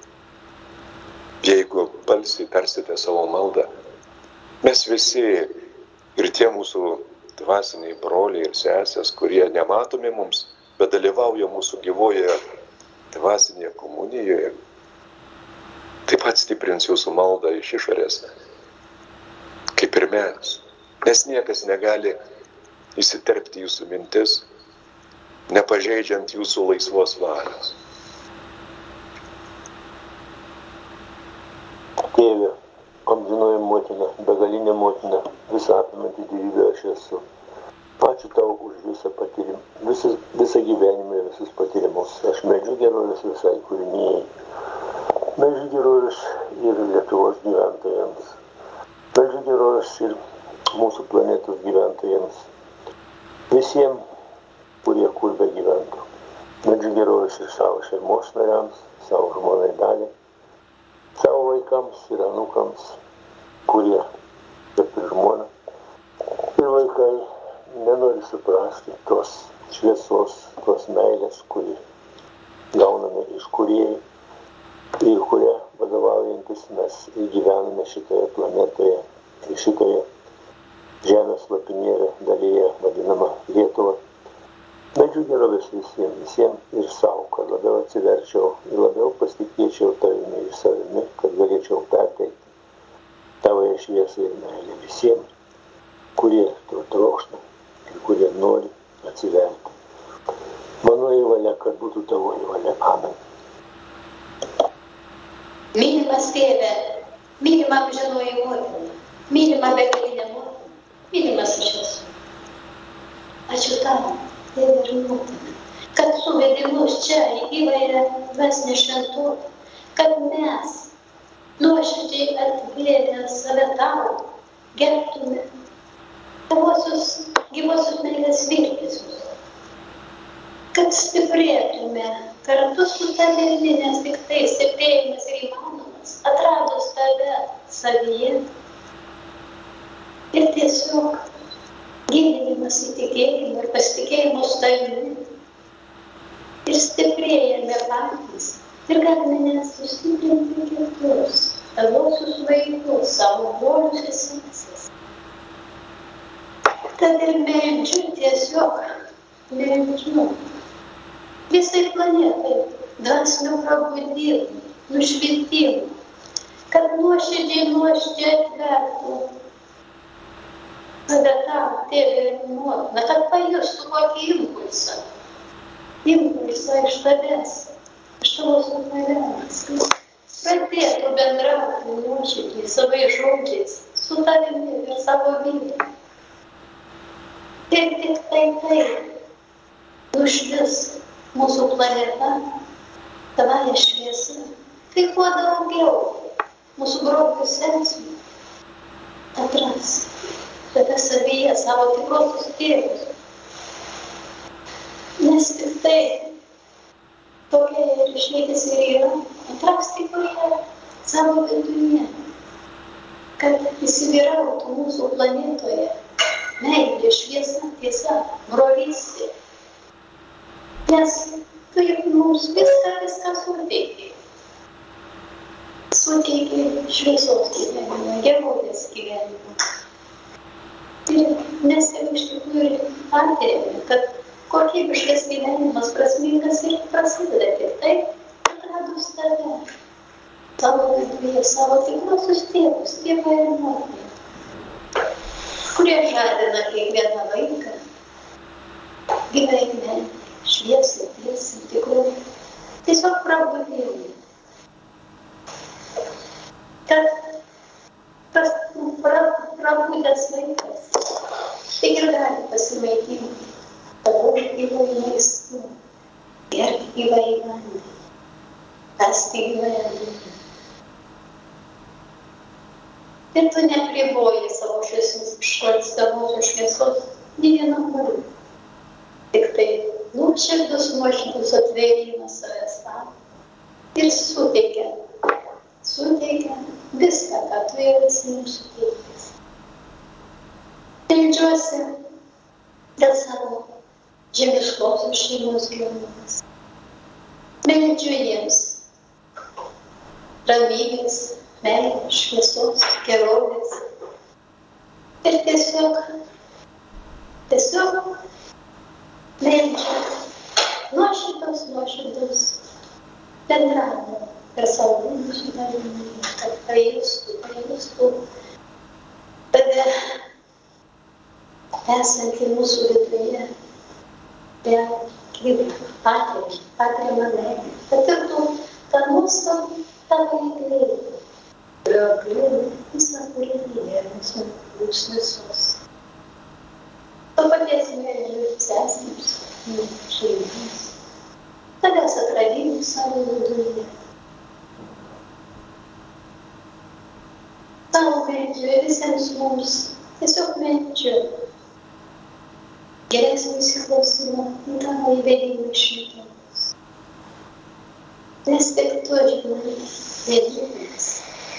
Jeigu balsiai tarsite savo maldą, mes visi ir tie mūsų dvasiniai broliai ir sesės, kurie nematomi mums, bet dalyvauja mūsų gyvoje dvasinėje komunijoje, taip pat stiprins jūsų maldą iš išorės, kaip ir mes. Nes niekas negali įsiterpti jūsų mintis, nepažeidžiant jūsų laisvos valios. Tėve, amžinoji motina, begalinė motina, visą apimanti gyvybę aš esu. Ačiū tau už visą patyrimą, visą, visą gyvenimą ir visus patyrimus. Aš meldžiu gerovės visai kūrinijai. Meldžiu gerovės ir Lietuvos gyventojams. Meldžiu gerovės ir mūsų planetos gyventojams. Visiems, kurie kur be gyventų. Meldžiu gerovės ir savo šeimos nariams, savo žmonai dalį, savo vaikams ir anūkams, kurie kaip ir žmona. Ir vaikai nenori suprasti tos šviesos, tos meilės, kurį gauname iš kūrėjų ir kurie vadovaujantis mes gyvename šitoje planetoje ir šitoje žemės lopinėlio dalyje vadinama Lietuva. Meldžiu gerovės visiems, visiems ir savo, kad labiau atsiverčiau ir labiau pasitikėčiau tavimi ir savimi, kad galėčiau perteikti tavoje šviesą ir meilę visiems, kurie to trokšta ir kurie nori atsiverti. Mano įvalia, kad būtų tavo įvalia. Amen. Mylimas tėve, Mylima amžinoji motina, mylima begalinė motina, mylimas aš esu. Ačiū tau, Tėve ir motina, kad suvedė mus čia į įvairią dvasinę šventovę, kad mes nuoširdžiai atvėrę save tau, gerbtume tavosius gyvosius meilės virpesius, kad stiprėtume kartu su tavimi, nes tik tai stiprėjimas ir įmanomas, atradus tave savyje. Ir tiesiog gilinimas į tikėjimą ir pasitikėjimo su tavimi. Ir stiprėjame patys. Ir galime net sustiprinti kitus, tavosius vaikus, savo brolius ir seses. Tad ir meldžiu tiesiog, meldžiu visai planetai dvasinio prabudimų, nušvitimų, kad nuoširdžiai nuoširdžiai atvertų save tau, Tėve ir motina, kad pajustų kokį impulsą, impulsą iš tavęs, iš tavo supalėmas, pradėtų bendrauti nuoširdžiai savais žodžiais su tavimi ir savo vyru. Ir tik tai tai nušvis mūsų planeta, tavąją šviesą, tai kuo daugiau mūsų brolių sesų atras tave savyje, savo tikrosius tėvus. Nes tik tai tokia ir išeitis ir yra, atras tik kurie savo viduje, kad įsivyrautų mūsų planetoje meilė, šviesa, tiesa, brolystė. Nes tu juk mums viską, viską suteikė. Suteikė šviesos gyvenimą, gerovės gyvenimą. Ir mes jau iš tikrųjų patyrėme, kad kokybiškas gyvenimas prasmingas ir prasideda tik tai, atradus tave, savo viduje, savo tikrosius tėvus, tėvą ir motiną, kurie žadina kiekvieną vaiką gyvenime šviesą, tiesą, tikrumą, tiesiog prabudimą. Kad tas pra, prabudęs vaikas tik ir gali pasimaitinti tavo gyvųjų maistų, gerti gyvąjį vandenį, kasti gyvąją duoną. Ir tu nepriboji savo šviesios šviesos nė vienam kūrui. Tik tai nuoširdus, nuoširdus atvėrimas savęs tau ir suteikia, suteikia viską, ką tu jau esi mums suteikęs. Meldžiuosi dėl savo žemiškosios šeimos gyvūnus. Meldžiu jiems ramybės, meilės, šviesos, gerovės. Ir tiesiog, tiesiog meldžiu nuoširdus, nuoširdus bendravimą per savo būdų su tavimi, kad pajustų, pajustų tave esantį mūsų viduje, per gyvą patiriamą, patiriamą meilę, patirtų tą nuostabą tavo įglėbį. Kurio glėbį visą kūrinį mūsų mūsų visos. To paties meldžiu ir sesėms, šeimos, tavęs atradimų savo viduje. Tau meldžiu visiems mums, tiesiog meldžiu geresnį įsiklausymą į tavo įvedimą iš šventovės. Nes tik tu žinai, nežinės,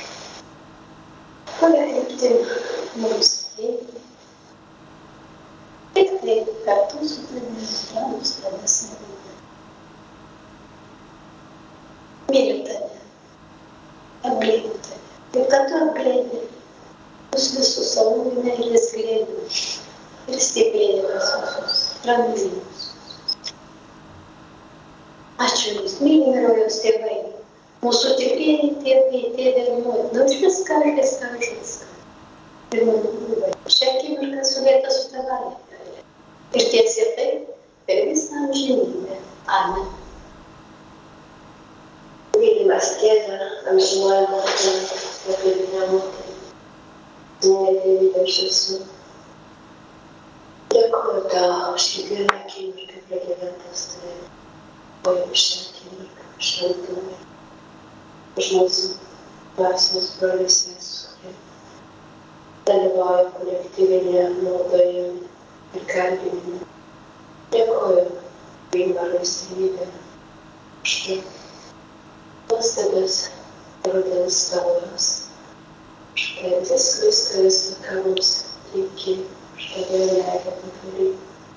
kuria kryptim mums reikia. Tik tai kartu su tavimi atradus tave savyje. Myliu tave, apglėbiu tave. Ir kad tu apglėbi mus visus savo meilės glėbiu ir stiprėjimus visus, raminimus. Ačiū Jums, mylimi rojaus tėvai, mūsų tikrieji tėvai, tėvė ir motina, už viską, už viską, už viską. Ir mano buvai, šią akimirką sulėta su tavai. Ir tiesiai taip, per visą amžinybę. Amen. Mylimas Tėve, amžinoji motina, begalinė moteris, asmeninė dievybė aš esu. Dėkuoju tau už kiekvieną akimirką pragyventas tavimi. Dėkuoju už šią akimirką, šventumą, už mūsų dvasinius brolius sesus, kurie dalyvauja kolektyvinėje maldoje ir kalbinime. Dėkuoju Vynbarui Strybė už tai nuostabias rudens spalvas, už tai viską, viską, viską, ką mums reikia, už tave meilę padaryti.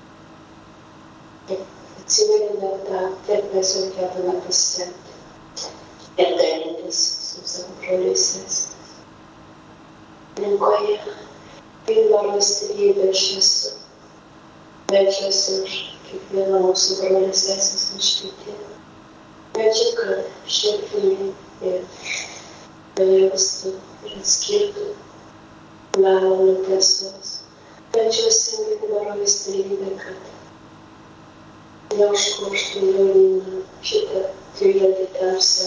Atsiverėme tą, taip mes jau gebame pasisemti ir dalintis su savo broliais sesėmis. Rinkoje Vynbaro Strybė aš esu. Meldžiuosi už kiekvieną mūsų brolį sesės nušvitimą. Meldžiu, kad širdimi ir pajaustų ir atskirtų melo nuo tiesos. Meldžiuosi Vynbaro Strybė, kad neužkoštų jaunimą šitą tvylantį tamsą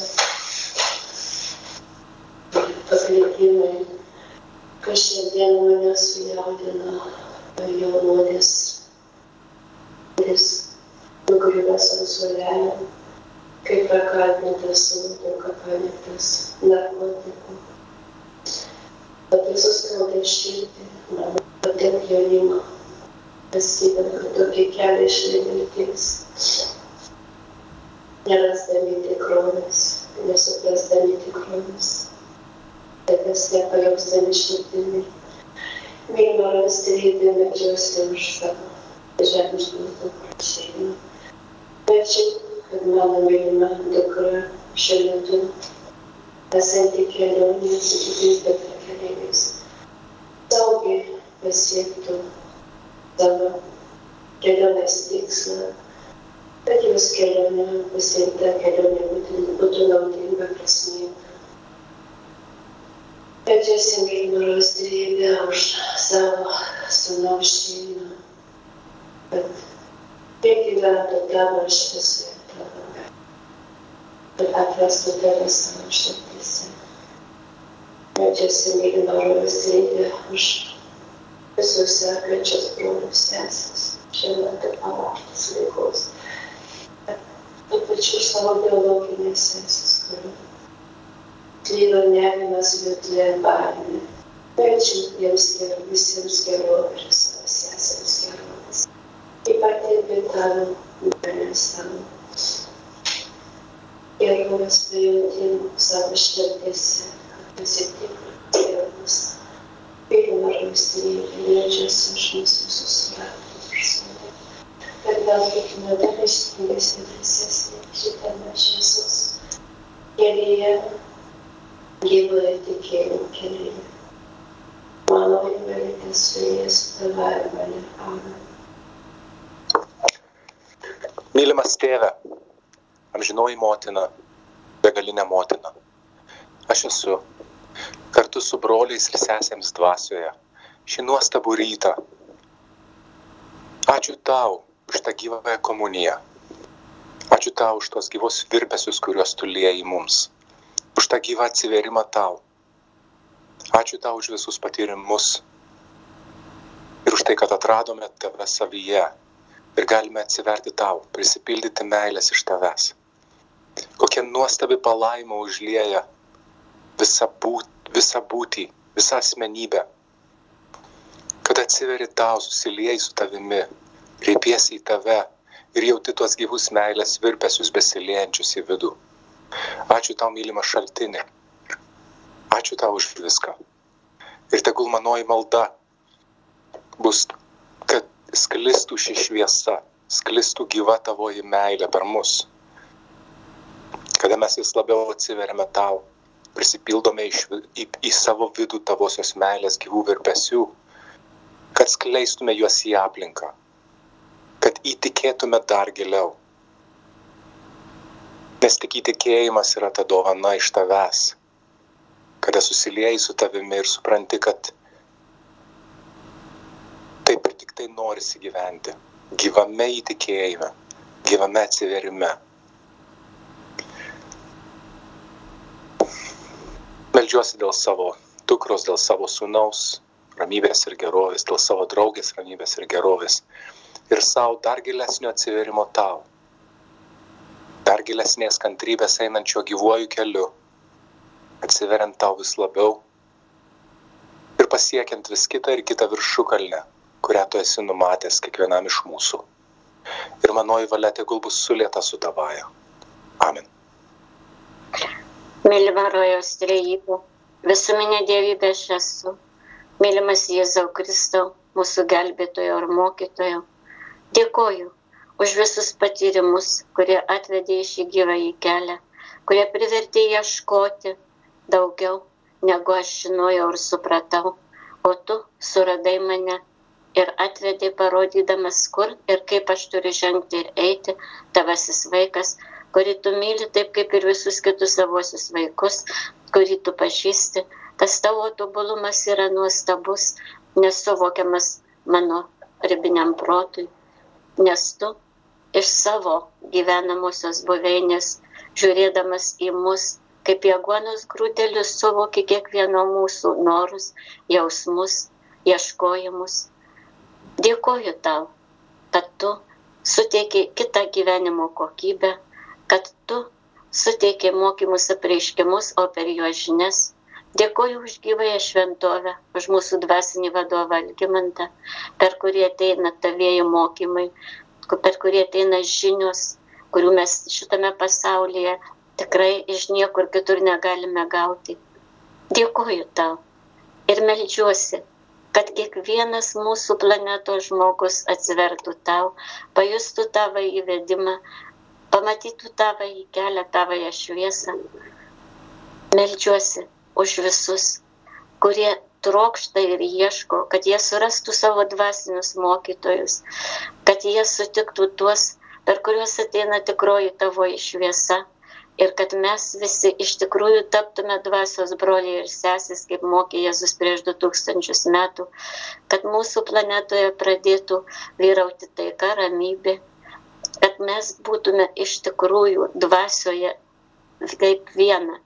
paklydimai, kas šiandien mane sujaudino jaunuolis, kuris nugriuvęs ant suolelio, kaip prakalbintas santuoka paliktas narkotikų. Bet visus skauda širdį, mano patirti jaunimą, pasibėga tokį kelią iš nevilties, nerasdami tikrovės, nesuprasdami tikrovės, bet mes nepajausdami širdimi. Vynbaro Strybė meldžiuosi už savo žemiškos dukros šeimą. Meldžiu, kad mano mylima dukra šiuo metu esanti kelionėje su kitais bendrakeleiviais saugiai pasiektų savo kelionės tikslą, kad jos kelionė, pasirinkta kelionė būtų naudinga, prasminga. Meldžiuosi Vynbaro Strybė už savo sūnaus šeimą, kad jie gyventų tavo šviesoje, tavo, kad atrastų tave savo širdyse. Meldžiuosi Vynbaro Strybė už visus sergančius brolius seses, šiandien taip palauktas laikos, taip pačiu savo biologinės seses, kurių tvyro nerimas, liūdė baimė. Meldžiu jiems gerų, visiems gerovės ir savo sesėms gerovės. Ypatingai tavo, nugalės tavo. Gerovės pajautimų savo širdėse, kad pasitiktų Dievas. Vynbaro Strybė meldžiuosi už mūsų visus suratus ir sūnų, kad mes būtume dar ištingesni ir visesni šitame šviesos kelyje, gyvojo tikėjimo kelyje. Mano įvarytas su Jėzu tave ir mane. Amen. Mylimas tėve, amžinoji motina, begalinė motina, aš esu kartu su broliais ir sesėms dvasioje šį nuostabų rytą. Ačiū tau už tą gyvąją komuniją. Ačiū tau už tos gyvos virpesius, kuriuos tu lieji mums. Už tą gyvą atsiverimą tau. Ačiū tau už visus patyrimus ir už tai, kad atradome tave savyje ir galime atsiverti tau, prisipildyti meilės iš tavęs. Kokia nuostabi palaima užlieja visą, būt, visą būtį, visą asmenybę. Kad atsiveri tau, susilieji su tavimi, kreipiesi į tave ir jauti tuos gyvus meilės virpesius besiliejančius į vidų. Ačiū tau, mylima šaltinė. Ačiū tau už viską. Ir tegul manoji malda bus, kad sklistų ši šviesa, sklistų gyva tavoji meilė per mus. Kada mes vis labiau atsiveriame tau, prisipildome iš, į, į savo vidų tavosios meilės gyvų virpesių, kad skleistume juos į aplinką, kad įtikėtume dar giliau. Nes tik įtikėjimas yra ta dovana iš tavęs, kada susilieji su tavimi ir supranti, kad taip ir tik tai norisi gyventi, gyvame įtikėjime, gyvame atsiverime. Meldžiuosi dėl savo dukros, dėl savo sūnaus ramybės ir gerovės, dėl savo draugės ramybės ir gerovės. Ir savo dar gilesnio atsiverimo tau. Dar gilesnės kantrybės einančio gyvuoju keliu. Atsiveriant tau vis labiau ir pasiekiant vis kitą ir kitą viršukalnę, kurią tu esi numatęs kiekvienam iš mūsų. Ir manoji valia tegul bus sulieta su tavaja. Amen. Mylima rojaus trejybė, visuminė dievybė aš esu. Mylimas Jėzau Kristau, mūsų gelbėtojo ir mokytojo. Dėkoju už visus patyrimus, kurie atvedė į šį gyvąjį kelią, kurie privertė ieškoti daugiau, negu aš žinojau ir supratau. O tu suradai mane ir atvedė parodydamas, kur ir kaip aš turiu žengti ir eiti, tavasis vaikas, kurį tu myli taip kaip ir visus kitus savosius vaikus, kurį tu pažįsti. Tas tavo tobulumas yra nuostabus, nesuvokiamas mano ribiniam protui, nes tu iš savo gyvenamosios buveinės, žiūrėdamas į mus, kaip į aguonos grūdelius, suvoki kiekvieno mūsų norus, jausmus, ieškojimus. Dėkoju tau, kad tu suteiki kitą gyvenimo kokybę, kad tu suteiki mokymus apreiškimus, o per juos žinias. Dėkoju už gyvąją šventovę, už mūsų dvasinį vadovą Algimantą, per kurį ateina tavieji mokymai, per kurį ateina žinios, kurių mes šitame pasaulyje tikrai iš niekur kitur negalime gauti. Dėkoju tau ir meldžiuosi, kad kiekvienas mūsų planetos žmogus atsivertų tau, pajustų tavo įvedimą, pamatytų tavo į kelią, tavoje šviesą. Meldžiuosi už visus, kurie trokšta ir ieško, kad jie surastų savo dvasinius mokytojus, kad jie sutiktų tuos, per kuriuos ateina tikroji tavoji šviesa ir kad mes visi iš tikrųjų taptume dvasios broliai ir sesės, kaip mokė Jėzus prieš du tūkstančius metų, kad mūsų planetoje pradėtų vyrauti taika, ramybė, kad mes būtume iš tikrųjų dvasioje kaip viena.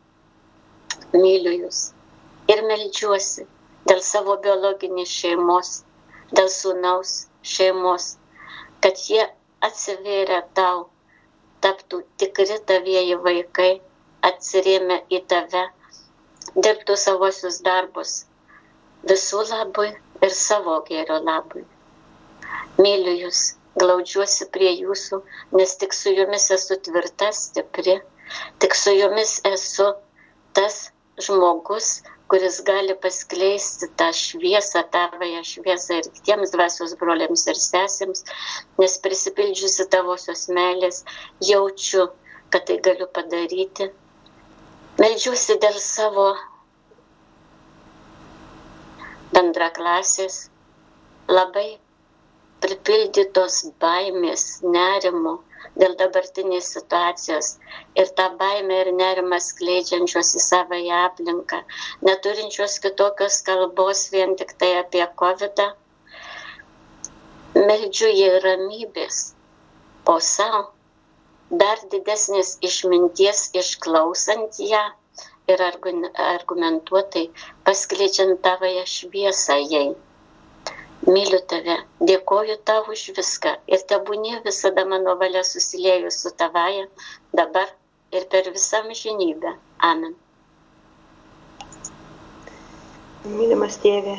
Myliu jūs ir meldžiuosi dėl savo biologinės šeimos, dėl sūnaus šeimos, kad jie atsivėrę tau, taptų tikri tavieji vaikai, atsirėmę į tave, dirbtų savosius darbus visų labui ir savo gėrio labui. Myliu jūs, glaudžiuosi prie jūsų, nes tik su jumis esu tvirta, stipri, tik su jumis esu tas žmogus, kuris gali paskleisti tą šviesą, tavąją šviesą ir kitiems dvasios broliams ir sesėms, nes prisipildžiusi tavosios meilės jaučiu, kad tai galiu padaryti. Meldžiuosi dėl savo bendraklasės, labai pripildytos baimės, nerimo dėl dabartinės situacijos ir tą baimę ir nerimą skleidžiančios į savąją aplinką, neturinčios kitokios kalbos vien tik tai apie kovidą. Meldžiu jai ramybės, o savo dar didesnės išminties išklausant ją ir argumentuotai paskleidžiant tavąją šviesą jai. Myliu tave, dėkoju tau už viską ir tebūnie visada mano valia susiliejus su tavaja, dabar ir per visą amžinybę. Amen. Mylimas tėve,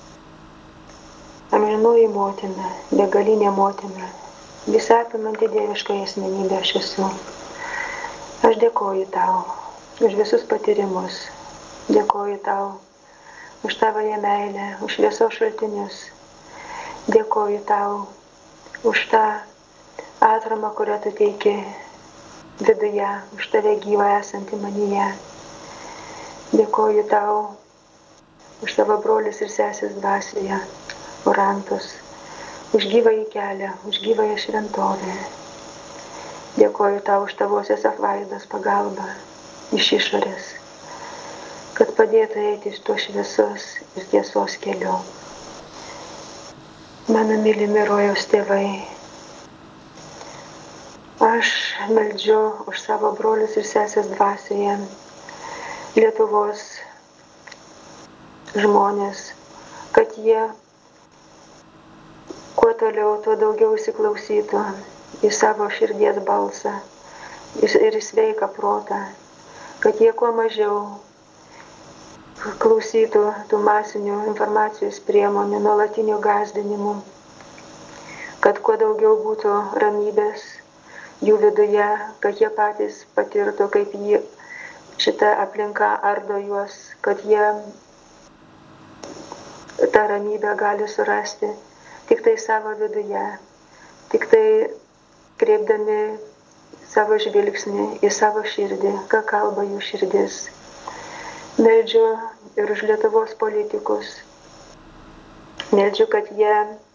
amžinoji motina, begalinė motina, visą apimanti dieviškąją asmenybę aš esu. Aš dėkoju tau už visus patyrimus, dėkoju tau už tavąją meilę, už šviesos šaltinius. Dėkoju tau už tą atramą, kurią tu teiki viduje, už tave gyvą esantį manyje. Dėkoju tau už tavo brolius ir sesės dvasioje, orantus, už gyvąjį kelią, už gyvąją šventovę. Dėkoju tau už tavosios apvaidos pagalbą iš išorės, kad padėtų eiti iš to šviesos ir tiesos keliu. Mano mylimi rojaus tėvai, aš meldžiu už savo brolius ir sesės dvasioje, Lietuvos žmonės, kad jie kuo toliau, tuo daugiau įsiklausytų į savo širdies balsą ir į sveiką protą, kad jie kuo mažiau klausytų tų masinių informacijos priemonių, nuolatinių gąsdinimų, kad kuo daugiau būtų ramybės jų viduje, kad jie patys patirtų, kaip jį šita aplinka ardo juos, kad jie tą ramybę gali surasti tik tai savo viduje, tik tai kreipdami savo žvilgsnį į savo širdį, ką kalba jų širdis. Meldžiu ir už Lietuvos politikus. Meldžiu, kad jie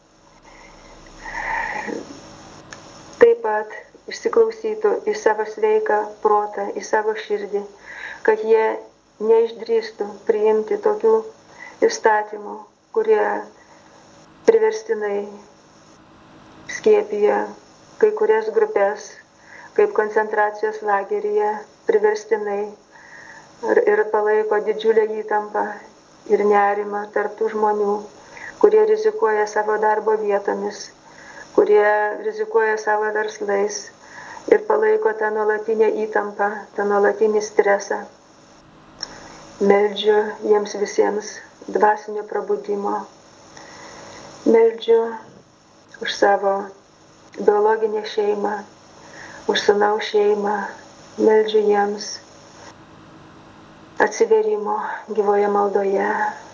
taip pat išsiklausytų į savo sveiką protą, į savo širdį, kad jie neišdrįstų priimti tokių įstatymų, kurie priverstinai skiepija kai kurias grupės, kaip koncentracijos lageryje, priverstinai ir, ir palaiko didžiulę įtampą ir nerimą tarp tų žmonių, kurie rizikuoja savo darbo vietomis, kurie rizikuoja savo verslais ir palaiko tą nuolatinę įtampą, tą nuolatinį stresą. Meldžiu jiems visiems dvasinio prabudimo. Meldžiu už savo biologinę šeimą, už sūnaus šeimą. Meldžiu jiems atsiverimo gyvoje maldoje,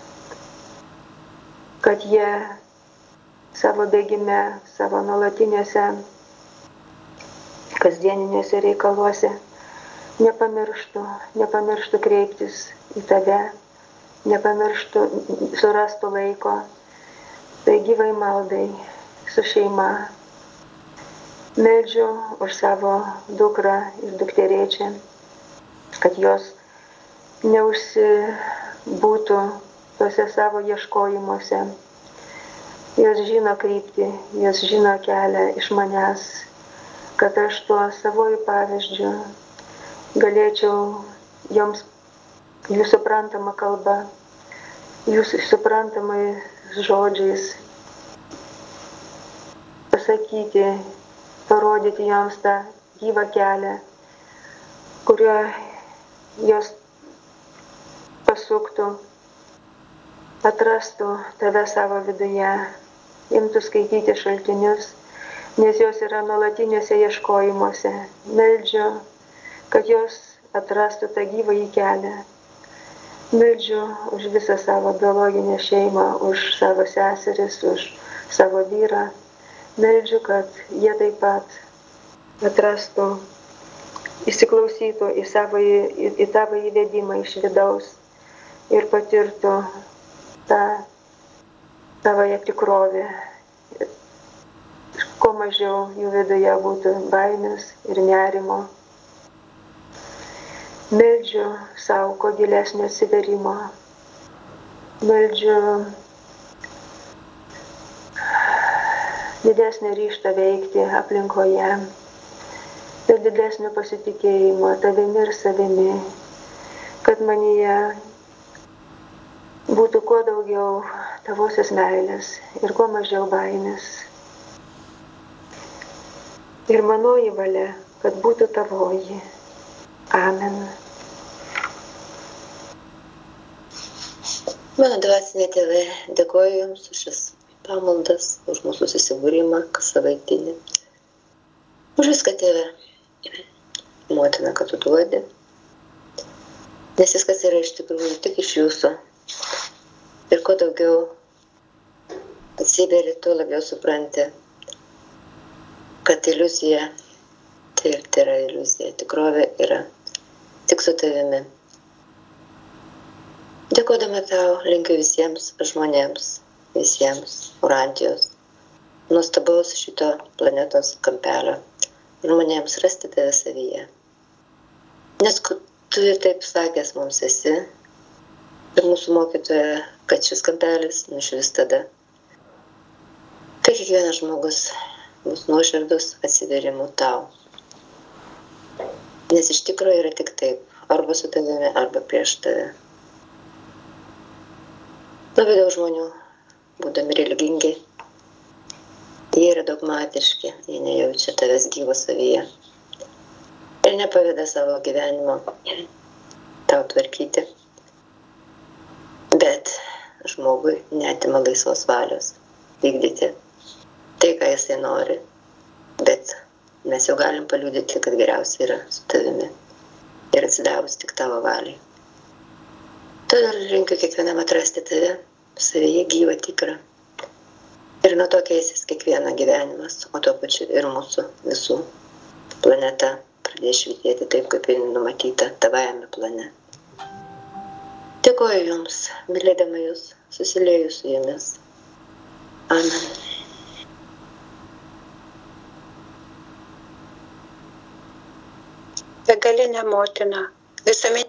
kad jie savo bėgime, savo nuolatiniuose kasdieniniuose reikaluose nepamirštų, nepamirštų kreiptis į tave, nepamirštų, surastų laiko tai gyvai maldai su šeima. Meldžiu už savo dukrą ir dukterėčią, kad jos neužsibūtų tose savo ieškojimuose. Jos žino kryptį, jos žino kelią iš manęs, kad aš tuo savojų pavyzdžiu galėčiau joms jų suprantama kalba, jų suprantamai žodžiais pasakyti, parodyti joms tą gyvą kelią, kuriuo jos pasuktų, atrastų tave savo viduje, imtų skaityti šaltinius, nes jos yra nuolatiniuose ieškojimuose. Meldžiu, kad jos atrastų tą gyvąjį kelią. Meldžiu už visą savo biologinę šeimą, už savo seseris, už savo vyrą. Meldžiu, kad jie taip pat atrastų, įsiklausytų į, savo, į, į tavo įvedimą iš vidaus ir patirtų tą tavoje tikrovę. Kuo mažiau jų viduje būtų baimės ir nerimo. Meldžiu savo kuo gilesnio atsiverimo. Meldžiu didesnį ryžtą veikti aplinkoje, ir didesnio pasitikėjimo tavimi ir savimi, kad manyje būtų kuo daugiau tavosios meilės ir kuo mažiau baimės. Ir manoji valia, kad būtų tavoji. Amen. Mano dvasinė tėvė, dėkoju Jums už šis pamaldas, už mūsų susibūrimą, kas savaitinį. Už viską, tėvė, motina, kad tu duodi. Nes viskas yra iš tikrųjų tik iš Jūsų. Ir kuo daugiau atsiveri, tuo labiau supranti, kad iliuzija, tai ir tai yra iliuzija, tikrovė yra tik su tavimi. Dėkodama tau, linkiu visiems žmonėms, visiems Urantijos, nuostabaus šito planetos kampelio, žmonėms rasti tave savyje. Nes tu ir taip sakęs mums esi, ir mūsų mokytoja, kad šis kampelis nušvis tada, kai kiekvienas žmogus bus nuoširdus atsiverimu tau. Nes iš tikrųjų yra tik taip, arba su tavimi, arba prieš tave. Labai daug žmonių, būdami religingi, jie yra dogmatiški, jie nejaučia tavęs gyvo savyje. Ir nepaveda savo gyvenimo tau tvarkyti. Bet žmogui neatima laisvos valios vykdyti tai, ką jisai nori. Bet mes jau galim paliudyti, kad geriausia yra su tavimi ir atsidavus tik tavo valiai. Todėl linkiu kiekvienam atrasti tave, savyje gyvą tikrą. Ir nuo to keisis kiekvieną gyvenimas, o tuo pačiu ir mūsų visų planeta pradės švytėti taip, kaip ir numatyta tavajame plane. Dėkoju Jums, mylėdama Jūs, susilieju su Jumis. Amen. Begalinė motina, visuomet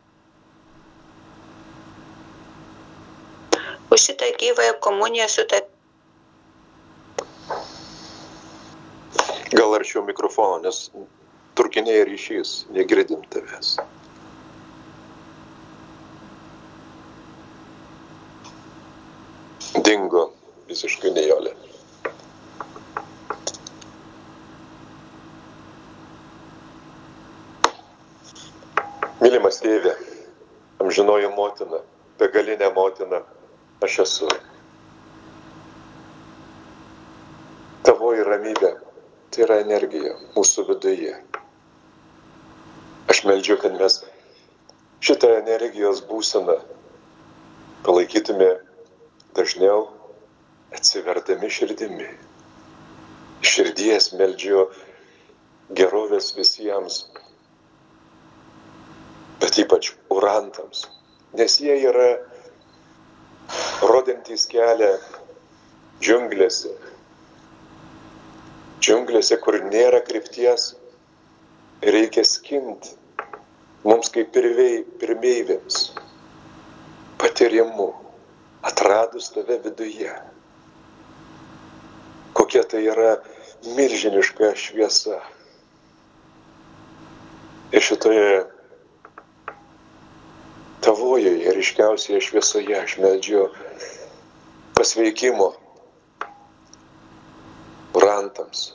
už šitą gyvąją komuniją su tavimi. Gal arčiau mikrofono, nes trūkinėja ryšys, negirdim tavęs. Dingo visiškai Nijolė. Mylimas tėve, amžinoji motina, begalinė motina, aš esu. Tavoji ramybė, tai yra energija mūsų viduje. Aš meldžiu, kad mes šitą energijos būseną palaikytume dažniau atsiverdami širdimi. Širdies meldžiu gerovės visiems, bet ypač urantams, nes jie yra rodantys kelią džiunglėse. Džiunglėse, kur nėra krypties, reikia skint mums kaip pirmeivėms patyrimu, atradus tave viduje. Kokia tai yra milžiniška šviesa. Ir šitoje tavojoje ryškiausioje šviesoje aš meldžiu pasveikimo urantams,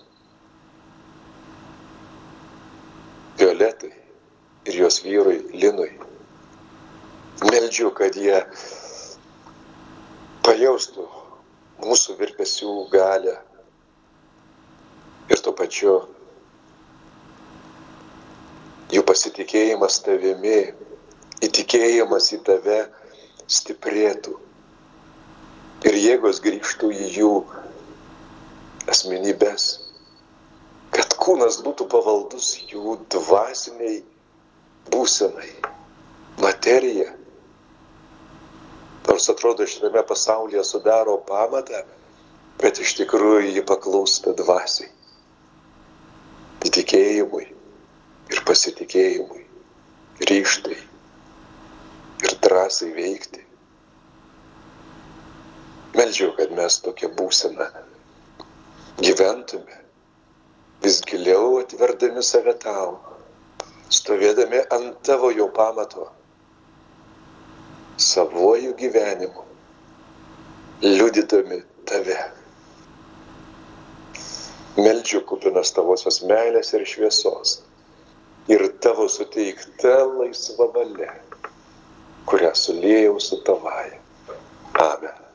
Violetai ir jos vyrui Linui. Meldžiu, kad jie pajaustų mūsų virpesių galią ir tuo pačiu jų pasitikėjimas tavimi, įtikėjimas į tave stiprėtų ir jėgos grįžtų į jų asmenybės, kad kūnas būtų pavaldus jų dvasiniai būsenai, materija. Nors atrodo šitame pasaulyje sudaro pamatą, bet iš tikrųjų ji paklausta dvasiai, įtikėjimui ir pasitikėjimui, ryžtai ir drąsai veikti. Meldžiu, kad mes tokią būseną gyventume, vis giliau atverdami save tau, stovėdami ant tavo jau pamato, savojų gyvenimu, liudydami tave. Meldžiu kupinas tavosios meilės ir šviesos ir tavo suteikta laisva valia, kurią suliejau su tavaja. Amen.